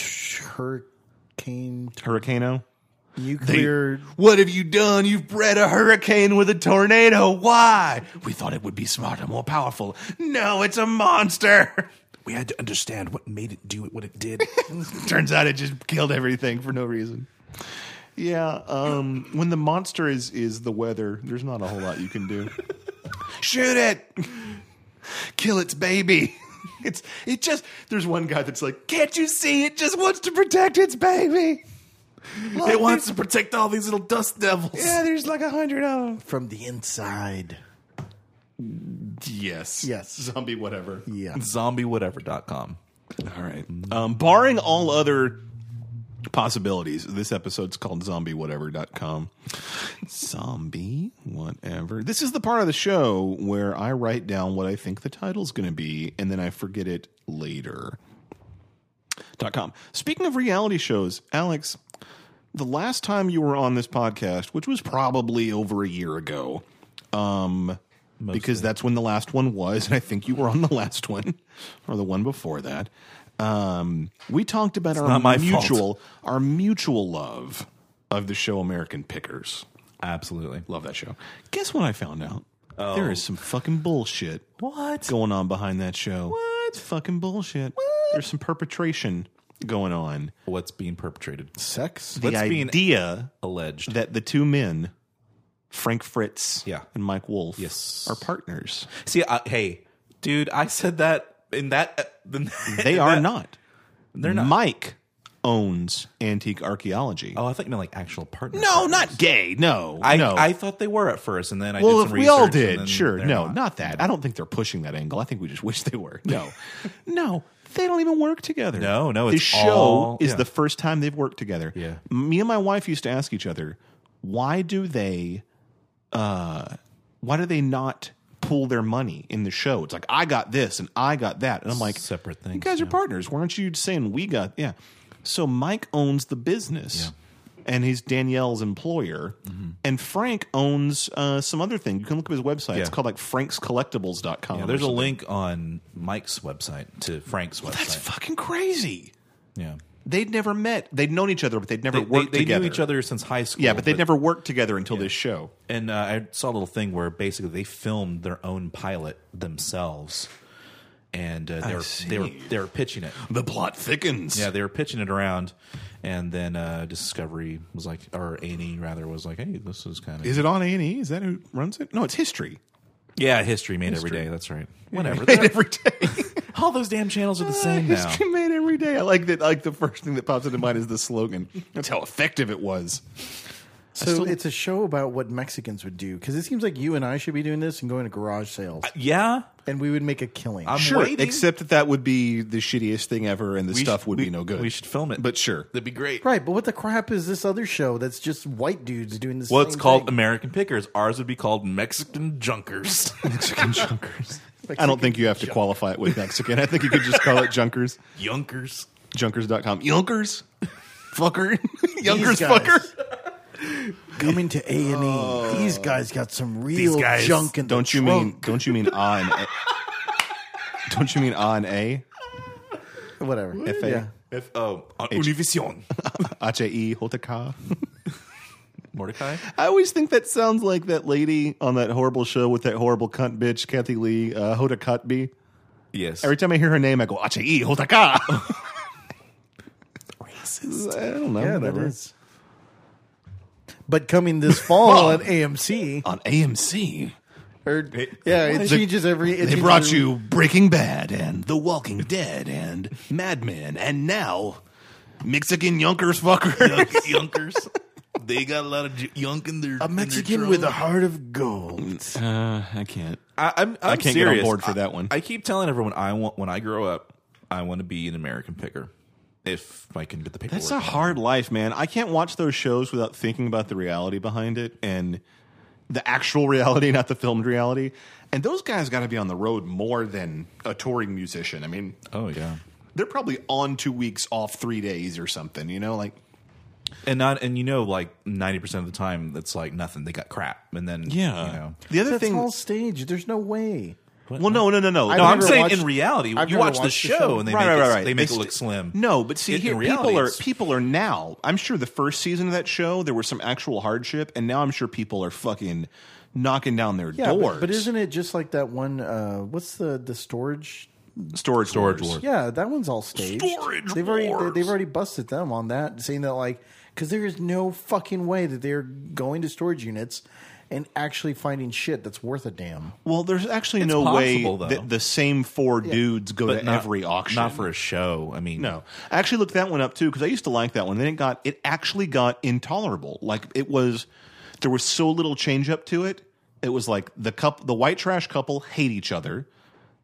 Hurricane. Hurricano. Nuclear. What have you done? You've bred a hurricane with a tornado. Why? We thought it would be smarter, more powerful. No, it's a monster. We had to understand what made it do what it did. Turns out it just killed everything for no reason. Yeah, when the monster is the weather, there's not a whole lot you can do. Shoot it! Kill its baby. There's one guy that's like, can't you see it just wants to protect its baby? It wants to protect all these little dust devils. Yeah, there's like 100 of them. From the inside. Yes. Yes. Zombie whatever. Yeah. ZombieWhatever.com. All right. Barring all other possibilities. This episode's called zombiewhatever.com. Zombie whatever. This is the part of the show where I write down what I think the title's going to be, and then I forget it later. .com. Speaking of reality shows, Alex, the last time you were on this podcast, which was probably over a year ago, because that's when the last one was, and I think you were on the last one, or the one before that. We talked about our mutual love of the show American Pickers. Absolutely. Love that show. Guess what I found out? There is some fucking bullshit going on behind that show. What? It's fucking bullshit. What? There's some perpetration going on. What's being perpetrated? Sex? The idea alleged that the two men, Frank Fritz and Mike Wolf, are partners. See, hey, dude, I said that in that. They are not. They're not. Mike owns Antique Archaeology. Oh, I thought you meant like actual partners. No, not gay. No. I thought they were at first, and then I did some research. Well, we all did. Sure. No, not that. I don't think they're pushing that angle. I think we just wish they were. No. No. They don't even work together. No, this show is the first time they've worked together. Yeah. Me and my wife used to ask each other, why do they not pool their money in the show? It's like, I got this and I got that. And I'm like, separate things. You guys are partners. Why aren't you saying we got, So Mike owns the business. And he's Danielle's employer. Mm-hmm. And Frank owns some other thing. You can look up his website. It's called like frankscollectibles.com. Yeah, there's a link on Mike's website to Frank's website. That's fucking crazy. Yeah. They'd never met. They'd known each other, but they'd never worked together. They knew each other since high school. Yeah, but they'd never worked together until this show. And I saw a little thing where basically they filmed their own pilot themselves. And they were pitching it. The plot thickens. Yeah, they were pitching it around, and then Discovery was like, or A&E rather was like, "Hey, this is kind of." Is it on A&E? Is that who runs it? No, it's History. Yeah, History made every day. That's right. Whatever. Made every day. All those damn channels are the same now. History made every day. I like that. Like the first thing that pops into mind is the slogan. That's how effective it was. So it's a show about what Mexicans would do, because it seems like you and I should be doing this and going to garage sales. Yeah. And we would make a killing. I'm sure, waiting. except that would be the shittiest thing ever, and the stuff would be no good. We should film it. But sure. That'd be great. Right, but what the crap is this other show that's just white dudes doing this? Well, it's called American Pickers. Ours would be called Mexican Junkers. Mexican Junkers. I don't think you have to qualify it with Mexican. I think you could just call it Junkers. Yunkers. Junkers.com. Yunkers? Fucker. Yunkers fucker. Coming to A&E. These guys got some real junk in the Don't you mean A and A? Don't you mean A and A? Whatever. F-A? Univision. H-A-E, Hotaka. Mordecai? I always think that sounds like that lady on that horrible show with that horrible cunt bitch, Kathy Lee, Hoda Kotb. Yes. Every time I hear her name, I go, H-A-E, Hotaka. Racist. I don't know. Yeah, whatever. that is. But coming this fall on AMC. On AMC. It changes every... They brought you Breaking Bad and The Walking Dead and Mad Men and now Mexican Yunkers fucker. Yunkers. They got a lot of yunk in their... A Mexican with a heart of gold. I can't. I'm I can't serious. get on board for that one. I keep telling everyone when I grow up, I want to be an American Picker. If I can get the paperwork. That's a hard life, man. I can't watch those shows without thinking about the reality behind it and the actual reality, not the filmed reality. And those guys got to be on the road more than a touring musician. I mean, oh yeah, they're probably on 2 weeks, off 3 days or something. You know, like like 90% of the time, that's like nothing. They got crap, and then the other That's thing. all staged. There's no way. Well, no. No, I've I'm never saying watched- in reality, I've you never watch the watched the show show. and they Right. make it look slim. No, but see, here reality, people are now. I'm sure the first season of that show there was some actual hardship, and now I'm sure people are fucking knocking down their doors. But isn't it just like that one? What's the storage? Storage Wars? Yeah, that one's all staged. They've already busted them on that, saying that like because there is no fucking way that they're going to storage units and actually finding shit that's worth a damn. Well, there's actually It's no possible, way though. that the same four dudes go to every auction. Not for a show. I mean, No, I actually looked that one up too because I used to like that one. Then it actually got intolerable. Like there was so little change up to it. It was like the white trash couple hate each other.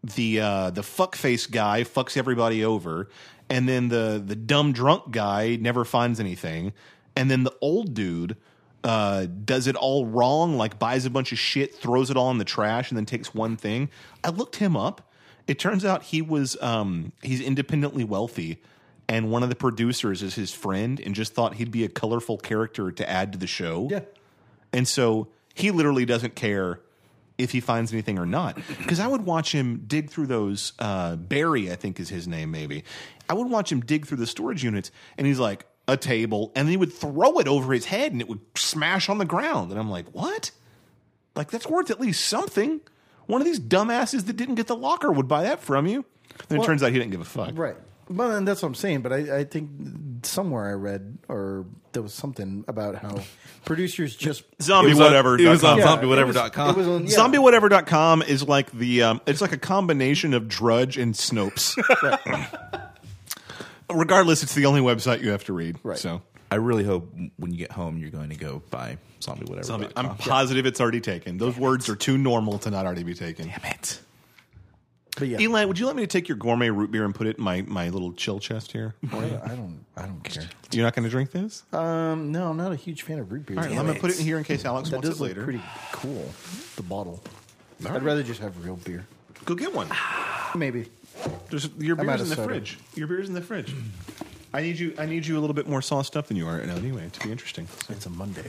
the fuckface guy fucks everybody over, and then the dumb drunk guy never finds anything, and then the old dude does it all wrong, like buys a bunch of shit, throws it all in the trash, and then takes one thing. I looked him up. It turns out he was he's independently wealthy, and one of the producers is his friend, and just thought he'd be a colorful character to add to the show. Yeah. And so he literally doesn't care if he finds anything or not. Because I would watch him dig through those, Barry, I think is his name maybe. I would watch him dig through the storage units, and he's like, a table, and then he would throw it over his head, and it would smash on the ground. And I'm like, what? Like, that's worth at least something. One of these dumbasses that didn't get the locker would buy that from you. Then it turns out he didn't give a fuck. Right. Well, and that's what I'm saying. But I think somewhere I read, or there was something about how producers just Zombiewhatever.com. It was on Yeah, zombiewhatever.com. it was on- yeah. Zombiewhatever.com is like the it's like a combination of Drudge and Snopes. Regardless, it's the only website you have to read. Right. So I really hope when you get home you're going to go buy zombiewhatever.com. I'm positive it's already taken. Those words are too normal to not already be taken. Damn it. But yeah, Eli, would you let me take your gourmet root beer and put it in my little chill chest here? I don't care. You're not going to drink this? No, I'm not a huge fan of root beer. All right, I'm going to put it in here in case Alex That wants it does look later. pretty cool. The bottle. I'd rather just have real beer. Go get one. Maybe. Your I'm out beer's in of the soda. fridge. Your beer's in the fridge. I need you a little bit more sauced up than you are right now anyway to be interesting. It's a Monday.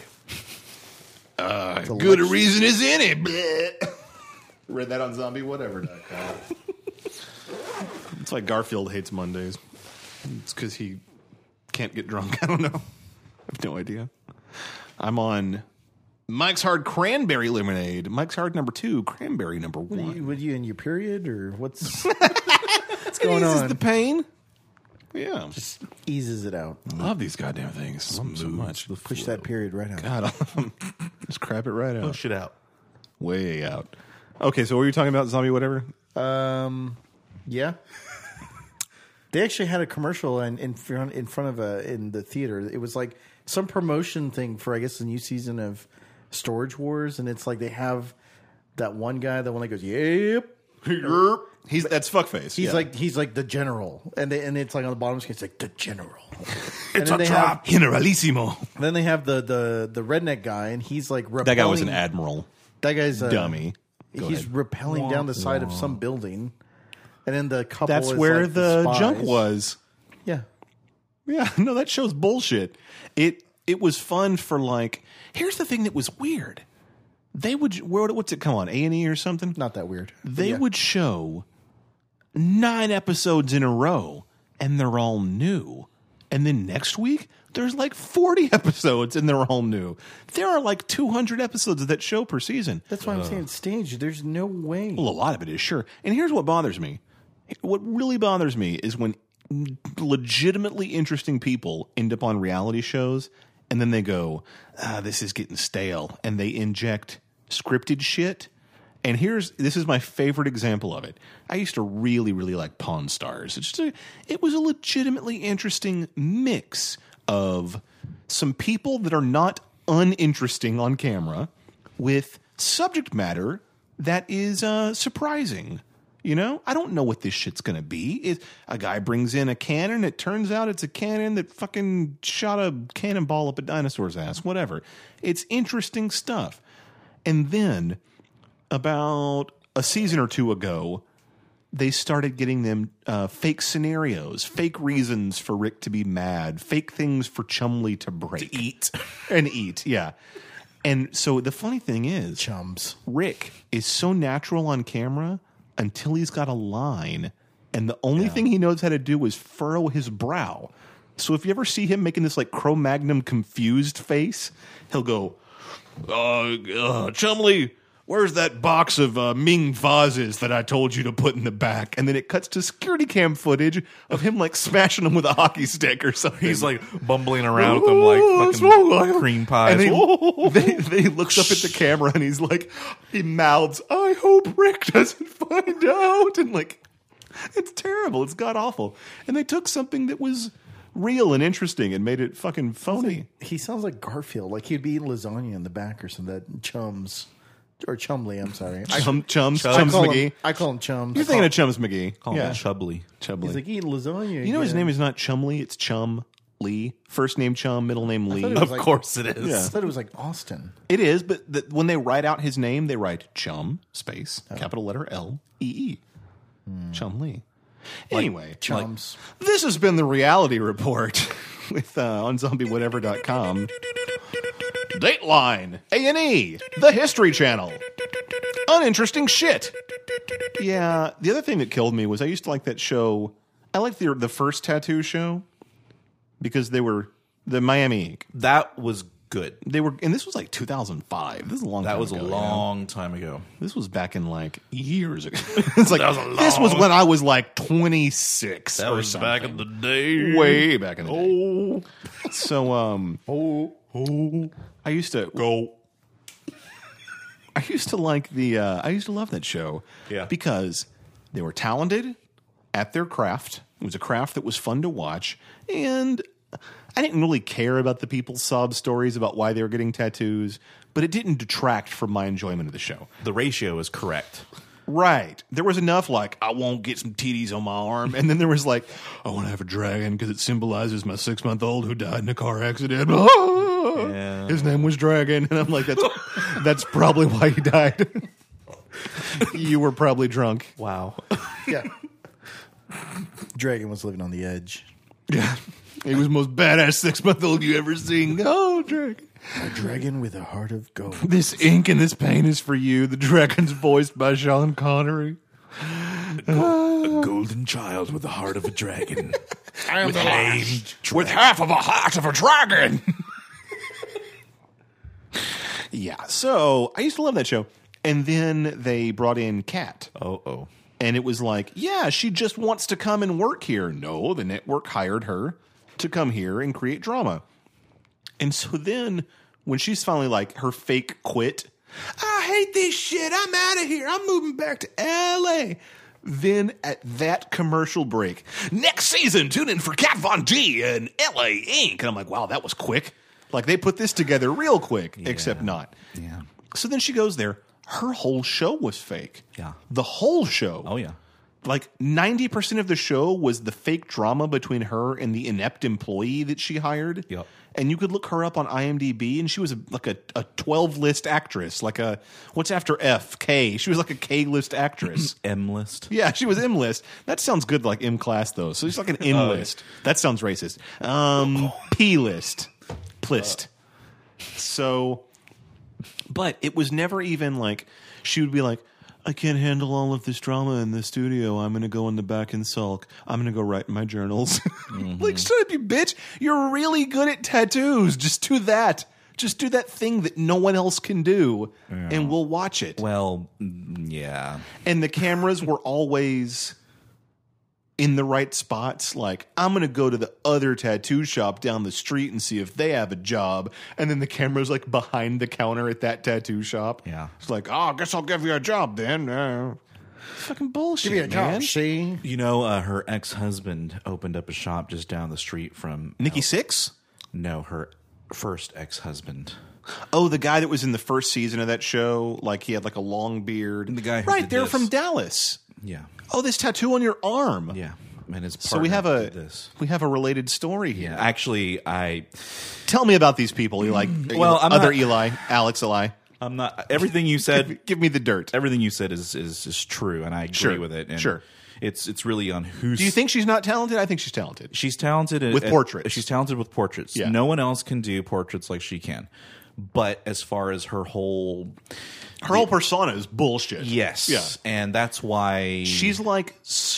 Good reason is in it. Bleh. Read that on zombiewhatever.com. It's like Garfield hates Mondays. It's because he can't get drunk. I don't know. I have no idea. I'm on Mike's Hard Cranberry Lemonade. Mike's Hard number 2, Cranberry number 1. Would you in your period or what's what's going Eases on? the pain. Yeah. Just eases it out. I love these goddamn things. Love them so much. Push that period right out. God, just crap it right out. Push it out. Way out. Okay, so what were you talking about? Zombie whatever? Yeah. They actually had a commercial in front of in the theater. It was like some promotion thing for, I guess, the new season of Storage Wars, and it's like they have that one guy, the one that goes, "Yep." That's fuckface. He's like the general, and it's like on the bottom screen, it's like the general. It's and a trap, generalissimo. Then they have the redneck guy, and he's like repelling. That guy was an admiral. That guy's a Dummy. Go He's ahead. rappelling down the side of some building, and then the couple. That's is where like the spies. junk was. Yeah, Yeah, no, that show's bullshit. It was fun for like. Here's the thing that was weird. They would what's it come on A&E or something? not that weird. They would show 9 episodes in a row, and they're all new. And then next week, there's like 40 episodes, and they're all new. There are like 200 episodes of that show per season. That's why I'm saying stage. There's no way. Well, a lot of it is, sure. And here's what bothers me. What really bothers me is when legitimately interesting people end up on reality shows, and then they go, this is getting stale, and they inject scripted shit. And this is my favorite example of it. I used to really, really like Pawn Stars. It was a legitimately interesting mix of some people that are not uninteresting on camera with subject matter that is surprising. You know, I don't know what this shit's going to be. A guy brings in a cannon. It turns out it's a cannon that fucking shot a cannonball up a dinosaur's ass. Whatever. It's interesting stuff. And then about a season or two ago, they started getting them fake scenarios, fake reasons for Rick to be mad, fake things for Chumley to break. To eat. And eat, yeah. And so the funny thing is, Chums. Rick is so natural on camera until he's got a line, and the only thing he knows how to do is furrow his brow. So if you ever see him making this like Cro-Magnon confused face, he'll go, Chumley, where's that box of Ming vases that I told you to put in the back? And then it cuts to security cam footage of him like smashing them with a hockey stick or something. He's like bumbling around with them like What's wrong? fucking cream pies. And they looks up at the camera and he's like, he mouths, I hope Rick doesn't find out. And like, it's terrible. It's god awful. And they took something that was real and interesting and made it fucking phony. He sounds like Garfield. Like he'd be eating lasagna in the back or something. That Chums. or Chumley. I'm sorry. Chums I call McGee. him, I call him Chums. You're thinking of Chums McGee. Call him Chubbly. Chubbly. He's like eating lasagna. You know his again. name is not Chumley, it's Chum Lee. First name Chum, middle name Lee. thought it was Of course it is. I thought it was like Austin. It is, but when they write out his name, they write Chum space capital letter L-E-E. Chum Lee. Anyway, Chums. this has been the Reality Report with on zombiewhatever.com. Dateline, A&E, The History Channel. Uninteresting shit. Yeah, the other thing that killed me was I used to like that show. I liked the first tattoo show because they were the Miami Ink. That was good. They were, and this was like 2005. This is a long. That time was ago, a long time ago. This was back in like years ago. It's like this was when I was like 26. That or was something. back in the day. Way back in the day. So I used to go. I used to like I used to love that show. Yeah. Because they were talented at their craft. It was a craft that was fun to watch, and I didn't really care about the people's sob stories about why they were getting tattoos, but it didn't detract from my enjoyment of the show. The ratio is correct. Right. There was enough like, I won't get some titties on my arm. And then there was like, I want to have a dragon because it symbolizes my 6-month-old who died in a car accident. Yeah. His name was Dragon. And I'm like, that's probably why he died. You were probably drunk. Wow. Yeah. Dragon was living on the edge. Yeah. He was the most badass 6-month-old you ever seen. Oh, Dragon. A dragon with a heart of gold. This ink and this pain is for you. The dragon's voiced by Sean Connery. A golden child with the heart of a dragon. With half of a heart of a dragon. Yeah, so I used to love that show. And then they brought in Kat. Oh. And it was like, yeah, she just wants to come and work here. No, the network hired her to come here and create drama. And so then when she's finally like her fake quit, I hate this shit. I'm out of here. I'm moving back to LA. Then at that commercial break, next season, tune in for Kat Von D and LA Inc. And I'm like, wow, that was quick. Like they put this together real quick, except not. Yeah. So then she goes there. Her whole show was fake. Yeah. The whole show. Oh, yeah. Like 90% of the show was the fake drama between her and the inept employee that she hired. Yep. And you could look her up on IMDb, and she was like a 12-list actress, like a what's after F? K. She was like a K-list actress. M-list. Yeah, she was M-list. That sounds good, like M-class though. So she's like an M-list. That sounds racist. P-list, plist. So, but it was never even like she would be like, I can't handle all of this drama in the studio. I'm going to go in the back and sulk. I'm going to go write my journals. Like, shut up, you bitch. You're really good at tattoos. Just do that. Just do that thing that no one else can do, and we'll watch it. Well, yeah. And the cameras were always in the right spots. Like, I'm going to go to the other tattoo shop down the street and see if they have a job. And then the camera's like behind the counter at that tattoo shop. Yeah. It's like, oh, I guess I'll give you a job then. Fucking bullshit, Give me a job, man. see? You know, her ex-husband opened up a shop just down the street from... Nikki Sixx? No, her first ex-husband. Oh, the guy that was in the first season of that show. Like, he had like a long beard. The guy who right, did they're this. from Dallas. Yeah. Oh, this tattoo on your arm. Yeah. And his partner So we have did this. a related story here. Yeah, actually, Tell me about these people, Eli. Well, I'm other not- Eli, Alex Eli. I'm not... Everything you said... Give me the dirt. Everything you said is true, and I agree Sure. with it. And Sure. It's really on who's... Do you think she's not talented? I think she's talented. She's talented With portraits. She's talented with portraits. Yeah. No one else can do portraits like she can. But as far as her whole... Her whole persona is bullshit. Yes. Yeah. And that's why... She's like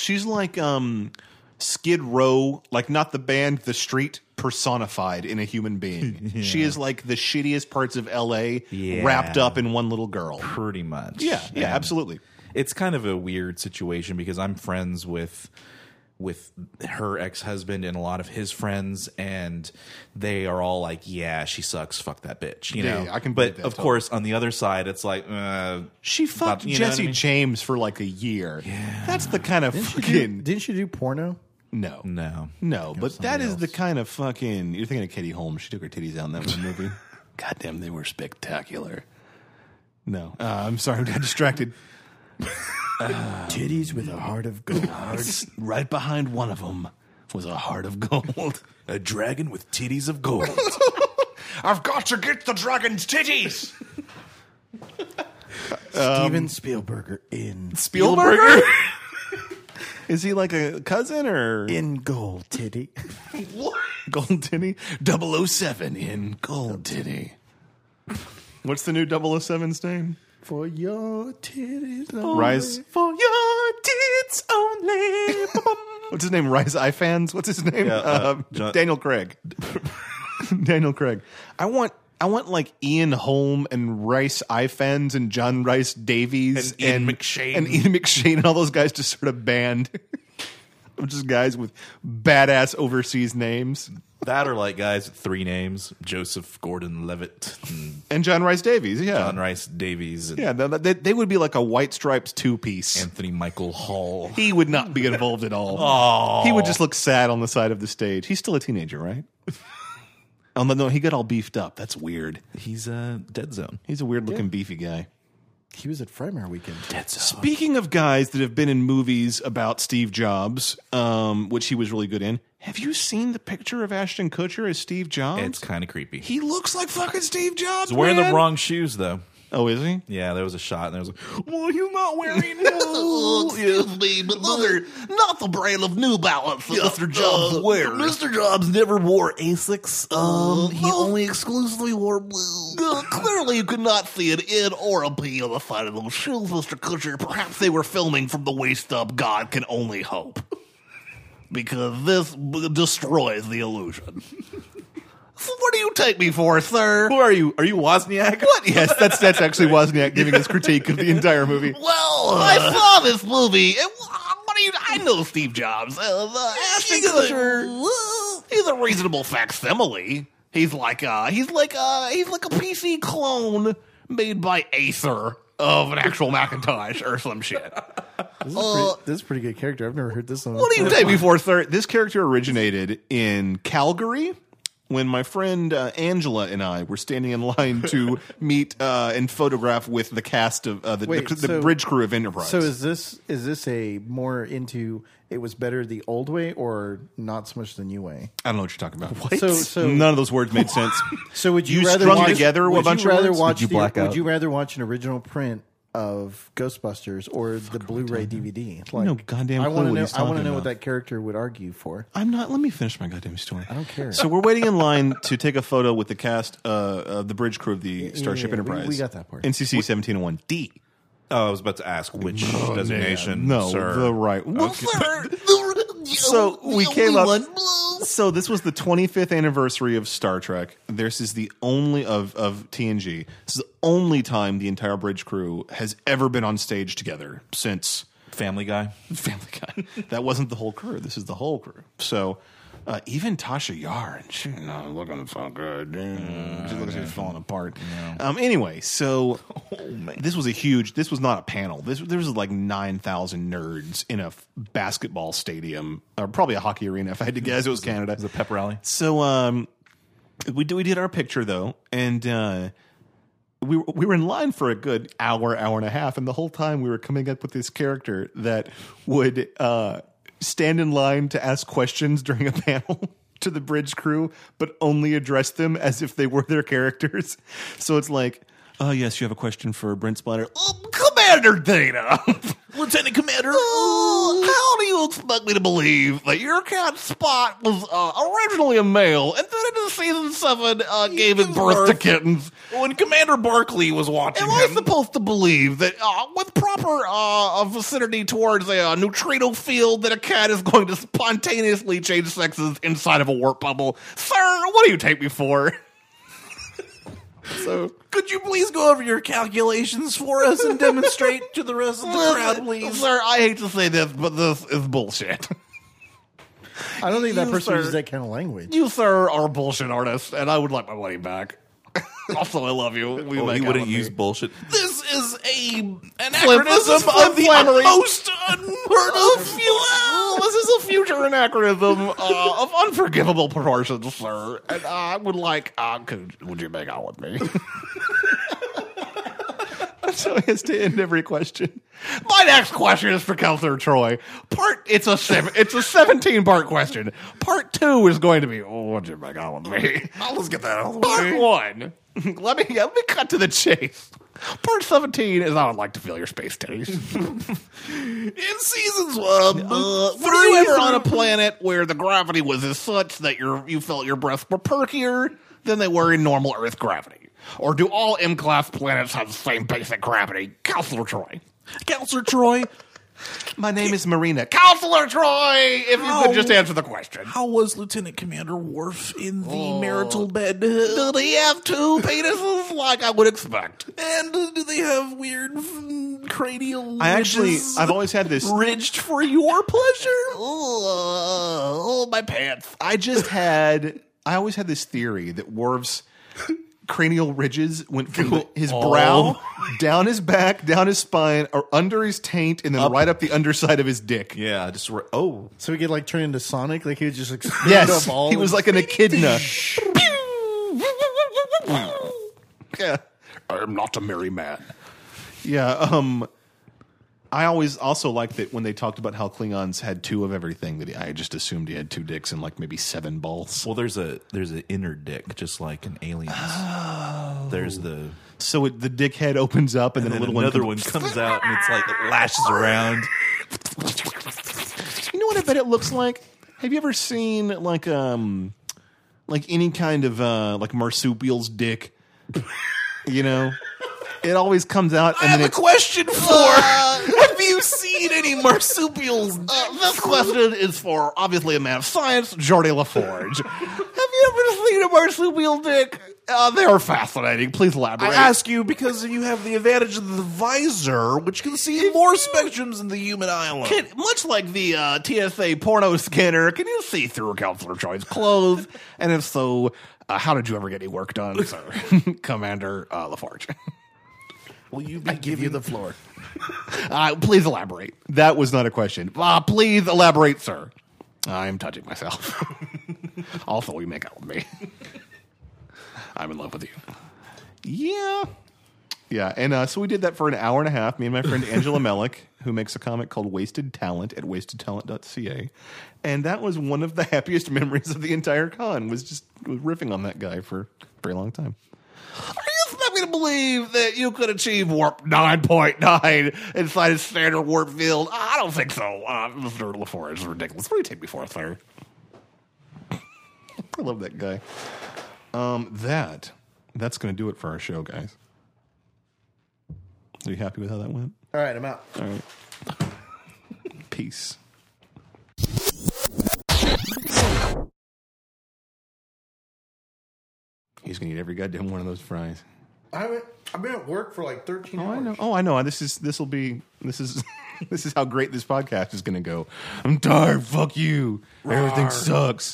Skid Row, like not the band, the street personified in a human being. She is like the shittiest parts of LA Yeah. wrapped up in one little girl. pretty much. Yeah, And absolutely. It's kind of a weird situation because I'm friends with her ex-husband and a lot of his friends, and they are all like, yeah, she sucks, fuck that bitch, you know. Yeah, I can believe but that of totally. course on the other side it's like She fucked you know what Jesse I mean? James for like a year. Yeah. That's the kind of fucking Didn't she do porno? no. no. But that is the kind of fucking. You're thinking of Katie Holmes. She took her titties out in that one movie. Goddamn, they were spectacular. No. I'm sorry, I got distracted. Titties with a heart of gold. Right behind one of them was a heart of gold. A dragon with titties of gold. I've got to get the dragon's titties. Steven Spielberg in Spielberger? Is he like a cousin or Gold Titty. Gold Titty? 007 in Gold Titty. What's the new 007's name? For your titties only. Rise. For your tits only. What's his name? Rise iFans? What's his name? Daniel Craig. Daniel Craig. I want like Ian Holm and Rice Ifans and John Rice Davies And Ian McShane. and Ian McShane and all those guys just sort of band. Just guys with badass overseas names. That or like guys with 3 names: Joseph Gordon-Levitt, and And John Rice Davies, yeah. John Rice Davies, and Yeah, they would be like a White Stripes 2-piece. Anthony Michael Hall. He would not be involved at all. He would just look sad on the side of the stage. He's still a teenager, right? Oh, no, he got all beefed up. That's weird. He's a Dead Zone. He's a weird-looking, beefy guy. He was at Frightmare Weekend. Speaking of guys that have been in movies about Steve Jobs, which he was really good in, have you seen the picture of Ashton Kutcher as Steve Jobs? It's kind of creepy. He looks like fucking Steve Jobs. He's wearing man. the wrong shoes, though. Oh, is he? Yeah, there was a shot, and there was like, well, he's not wearing Excuse me, but those are not the brand of New Balance that Mr. Jobs wears. Mr. Jobs never wore Asics. He only exclusively wore blue. Clearly, you could not see an in or a B on the side of those shoes, Mr. Kutcher. Perhaps they were filming from the waist up. God can only hope. Because this destroys the illusion. So what do you take me for, sir? Who are you? Are you Wozniak? What? Yes, that's actually Wozniak giving his critique of the entire movie. Well, I saw this movie. What do you? I know Steve Jobs. Ashton Kutcher. He's a reasonable facsimile. He's like a PC clone made by Acer of an actual Macintosh or some shit. This is a pretty good character. I've never heard this one. What do you take me for, sir? This character originated in Calgary when my friend Angela and I were standing in line to meet and photograph with the cast of the bridge crew of Enterprise. So is this a more into it was better the old way or not so much the new way? I don't know what you're talking about. So none of those words made sense. So would you, You rather strung watch, together would a bunch you of rather words? watch Did you black out? Would you rather watch an original print of Ghostbusters or the Blu-ray DVD? Like, No goddamn I clue want to what know. he's I want to talking know about. what that character would argue for. I'm not. Let me finish my goddamn story. I don't care. So we're waiting in line to take a photo with the cast of the bridge crew of the Starship yeah, Enterprise. we got that part. NCC 1701D. Oh, I was about to ask which designation, No, sir. the right. Well, sir, So we came up. One. So this was the 25th anniversary of Star Trek. This is the only of TNG. This is the only time the entire bridge crew has ever been on stage together since Family Guy. Family Guy. That wasn't the whole crew. This is the whole crew. So even Tasha Yar, and she's not looking so good. She looks like she's falling apart. Anyway, so this was not a panel. There was like 9,000 nerds in a basketball stadium, or probably a hockey arena if I had to guess. It was Canada. It was a pep rally. So we did our picture though, and we were in line for a good hour and a half, and the whole time we were coming up with this character that would stand in line to ask questions during a panel to the bridge crew, but only address them as if they were their characters. So it's like, oh yes, you have a question for Brent Splatter. Commander Data, Lieutenant Commander. How do you expect me to believe that your cat Spot was originally a male, and then in season 7 gave it birth to kittens? When Commander Barkley was watching Am I supposed to believe that with proper vicinity towards a neutrino field that a cat is going to spontaneously change sexes inside of a warp bubble? Sir, what do you take me for? So could you please go over your calculations for us and demonstrate to the rest of the crowd, please? Sir, I hate to say this, but this is bullshit. I don't think that You, person sir. uses that kind of language. You, sir, are a bullshit artist, and I would like my money back. Also, I love you. We Oh, make he out wouldn't with use me. bullshit. This is This anachronism is of the flammery. most unheard of fuel. This is a future anachronism of unforgivable proportions, sir. And I would like, would you make out with me? So he has to end every question. My next question is for Counselor Troy. It's a 17-part question. Part 2 is going to be, what'd you make out with me? Let's get that out of the Part way. 1. Let me cut to the chase. Part 17 is I would like to feel your space titties. In seasons 1, Were you ever on a planet where the gravity was as such that you felt your breaths were perkier than they were in normal Earth gravity? Or do all M-class planets have the same basic gravity? Counselor Troy. Counselor Troy, My name is Marina. Counselor Troy, if you could just answer the question. how was Lieutenant Commander Worf in the marital bed? Did he have 2 penises like I would expect? And do they have weird cranial ridges I've always had this. ridged for your pleasure? My pants. I always had this theory that Worf's cranial ridges went from his brow, down his back, down his spine, or under his taint, and then right up the underside of his dick. Yeah, just So we could like turn into Sonic, like he would just expand Yes, up all. he was like an echidna. Yeah, I'm not a merry man. Yeah, I always also liked that when they talked about how Klingons had 2 of everything, that I just assumed he had 2 dicks and like maybe 7 balls. well. There's an inner dick, just like in Aliens. There's the So the dick head opens up, and then a little another one comes out, and it's like it lashes around. You know what I bet it looks like? Have you ever seen like any kind of like marsupial's dick? You know, it always comes out, and then a it. question for. Have you seen any marsupials? This question is for obviously a man of science, Geordie LaForge. Have you ever seen a marsupial dick? They are fascinating. Please elaborate. I ask you because you have the advantage of the visor, which can see more spectrums than the human eye alone. Much like the TSA porno scanner, can you see through Counselor Troy's clothes? And if so, how did you ever get any work done, sir? Commander LaForge. Will you be Give you the floor. Please elaborate. That was not a question. Please elaborate, sir. I'm touching myself. Also, will you make out with me? I'm in love with you. Yeah. Yeah, and so we did that for an hour and a half. Me and my friend Angela Melick, who makes a comic called Wasted Talent at wastedtalent.ca. And that was one of the happiest memories of the entire con, was riffing on that guy for a very long time. Are you expect me to believe that you could achieve warp 9.9 inside a standard warp field? I don't think so. Mr. LaForge is ridiculous. What do you take me for, sir? I love that guy. That's going to do it for our show, guys. Are you happy with how that went? All right, I'm out. All right. Peace. He's going to eat every goddamn one of those fries. I've been at work for like 13 hours. I know. Oh, I know. This is this is how great this podcast is going to go. I'm tired. Fuck you. Everything sucks.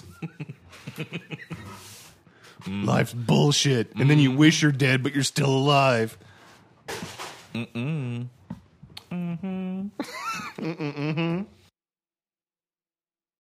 Life's bullshit. And then you wish you're dead, but you're still alive. Mm-mm. Mm-hmm. Mm-mm. Mm-hmm.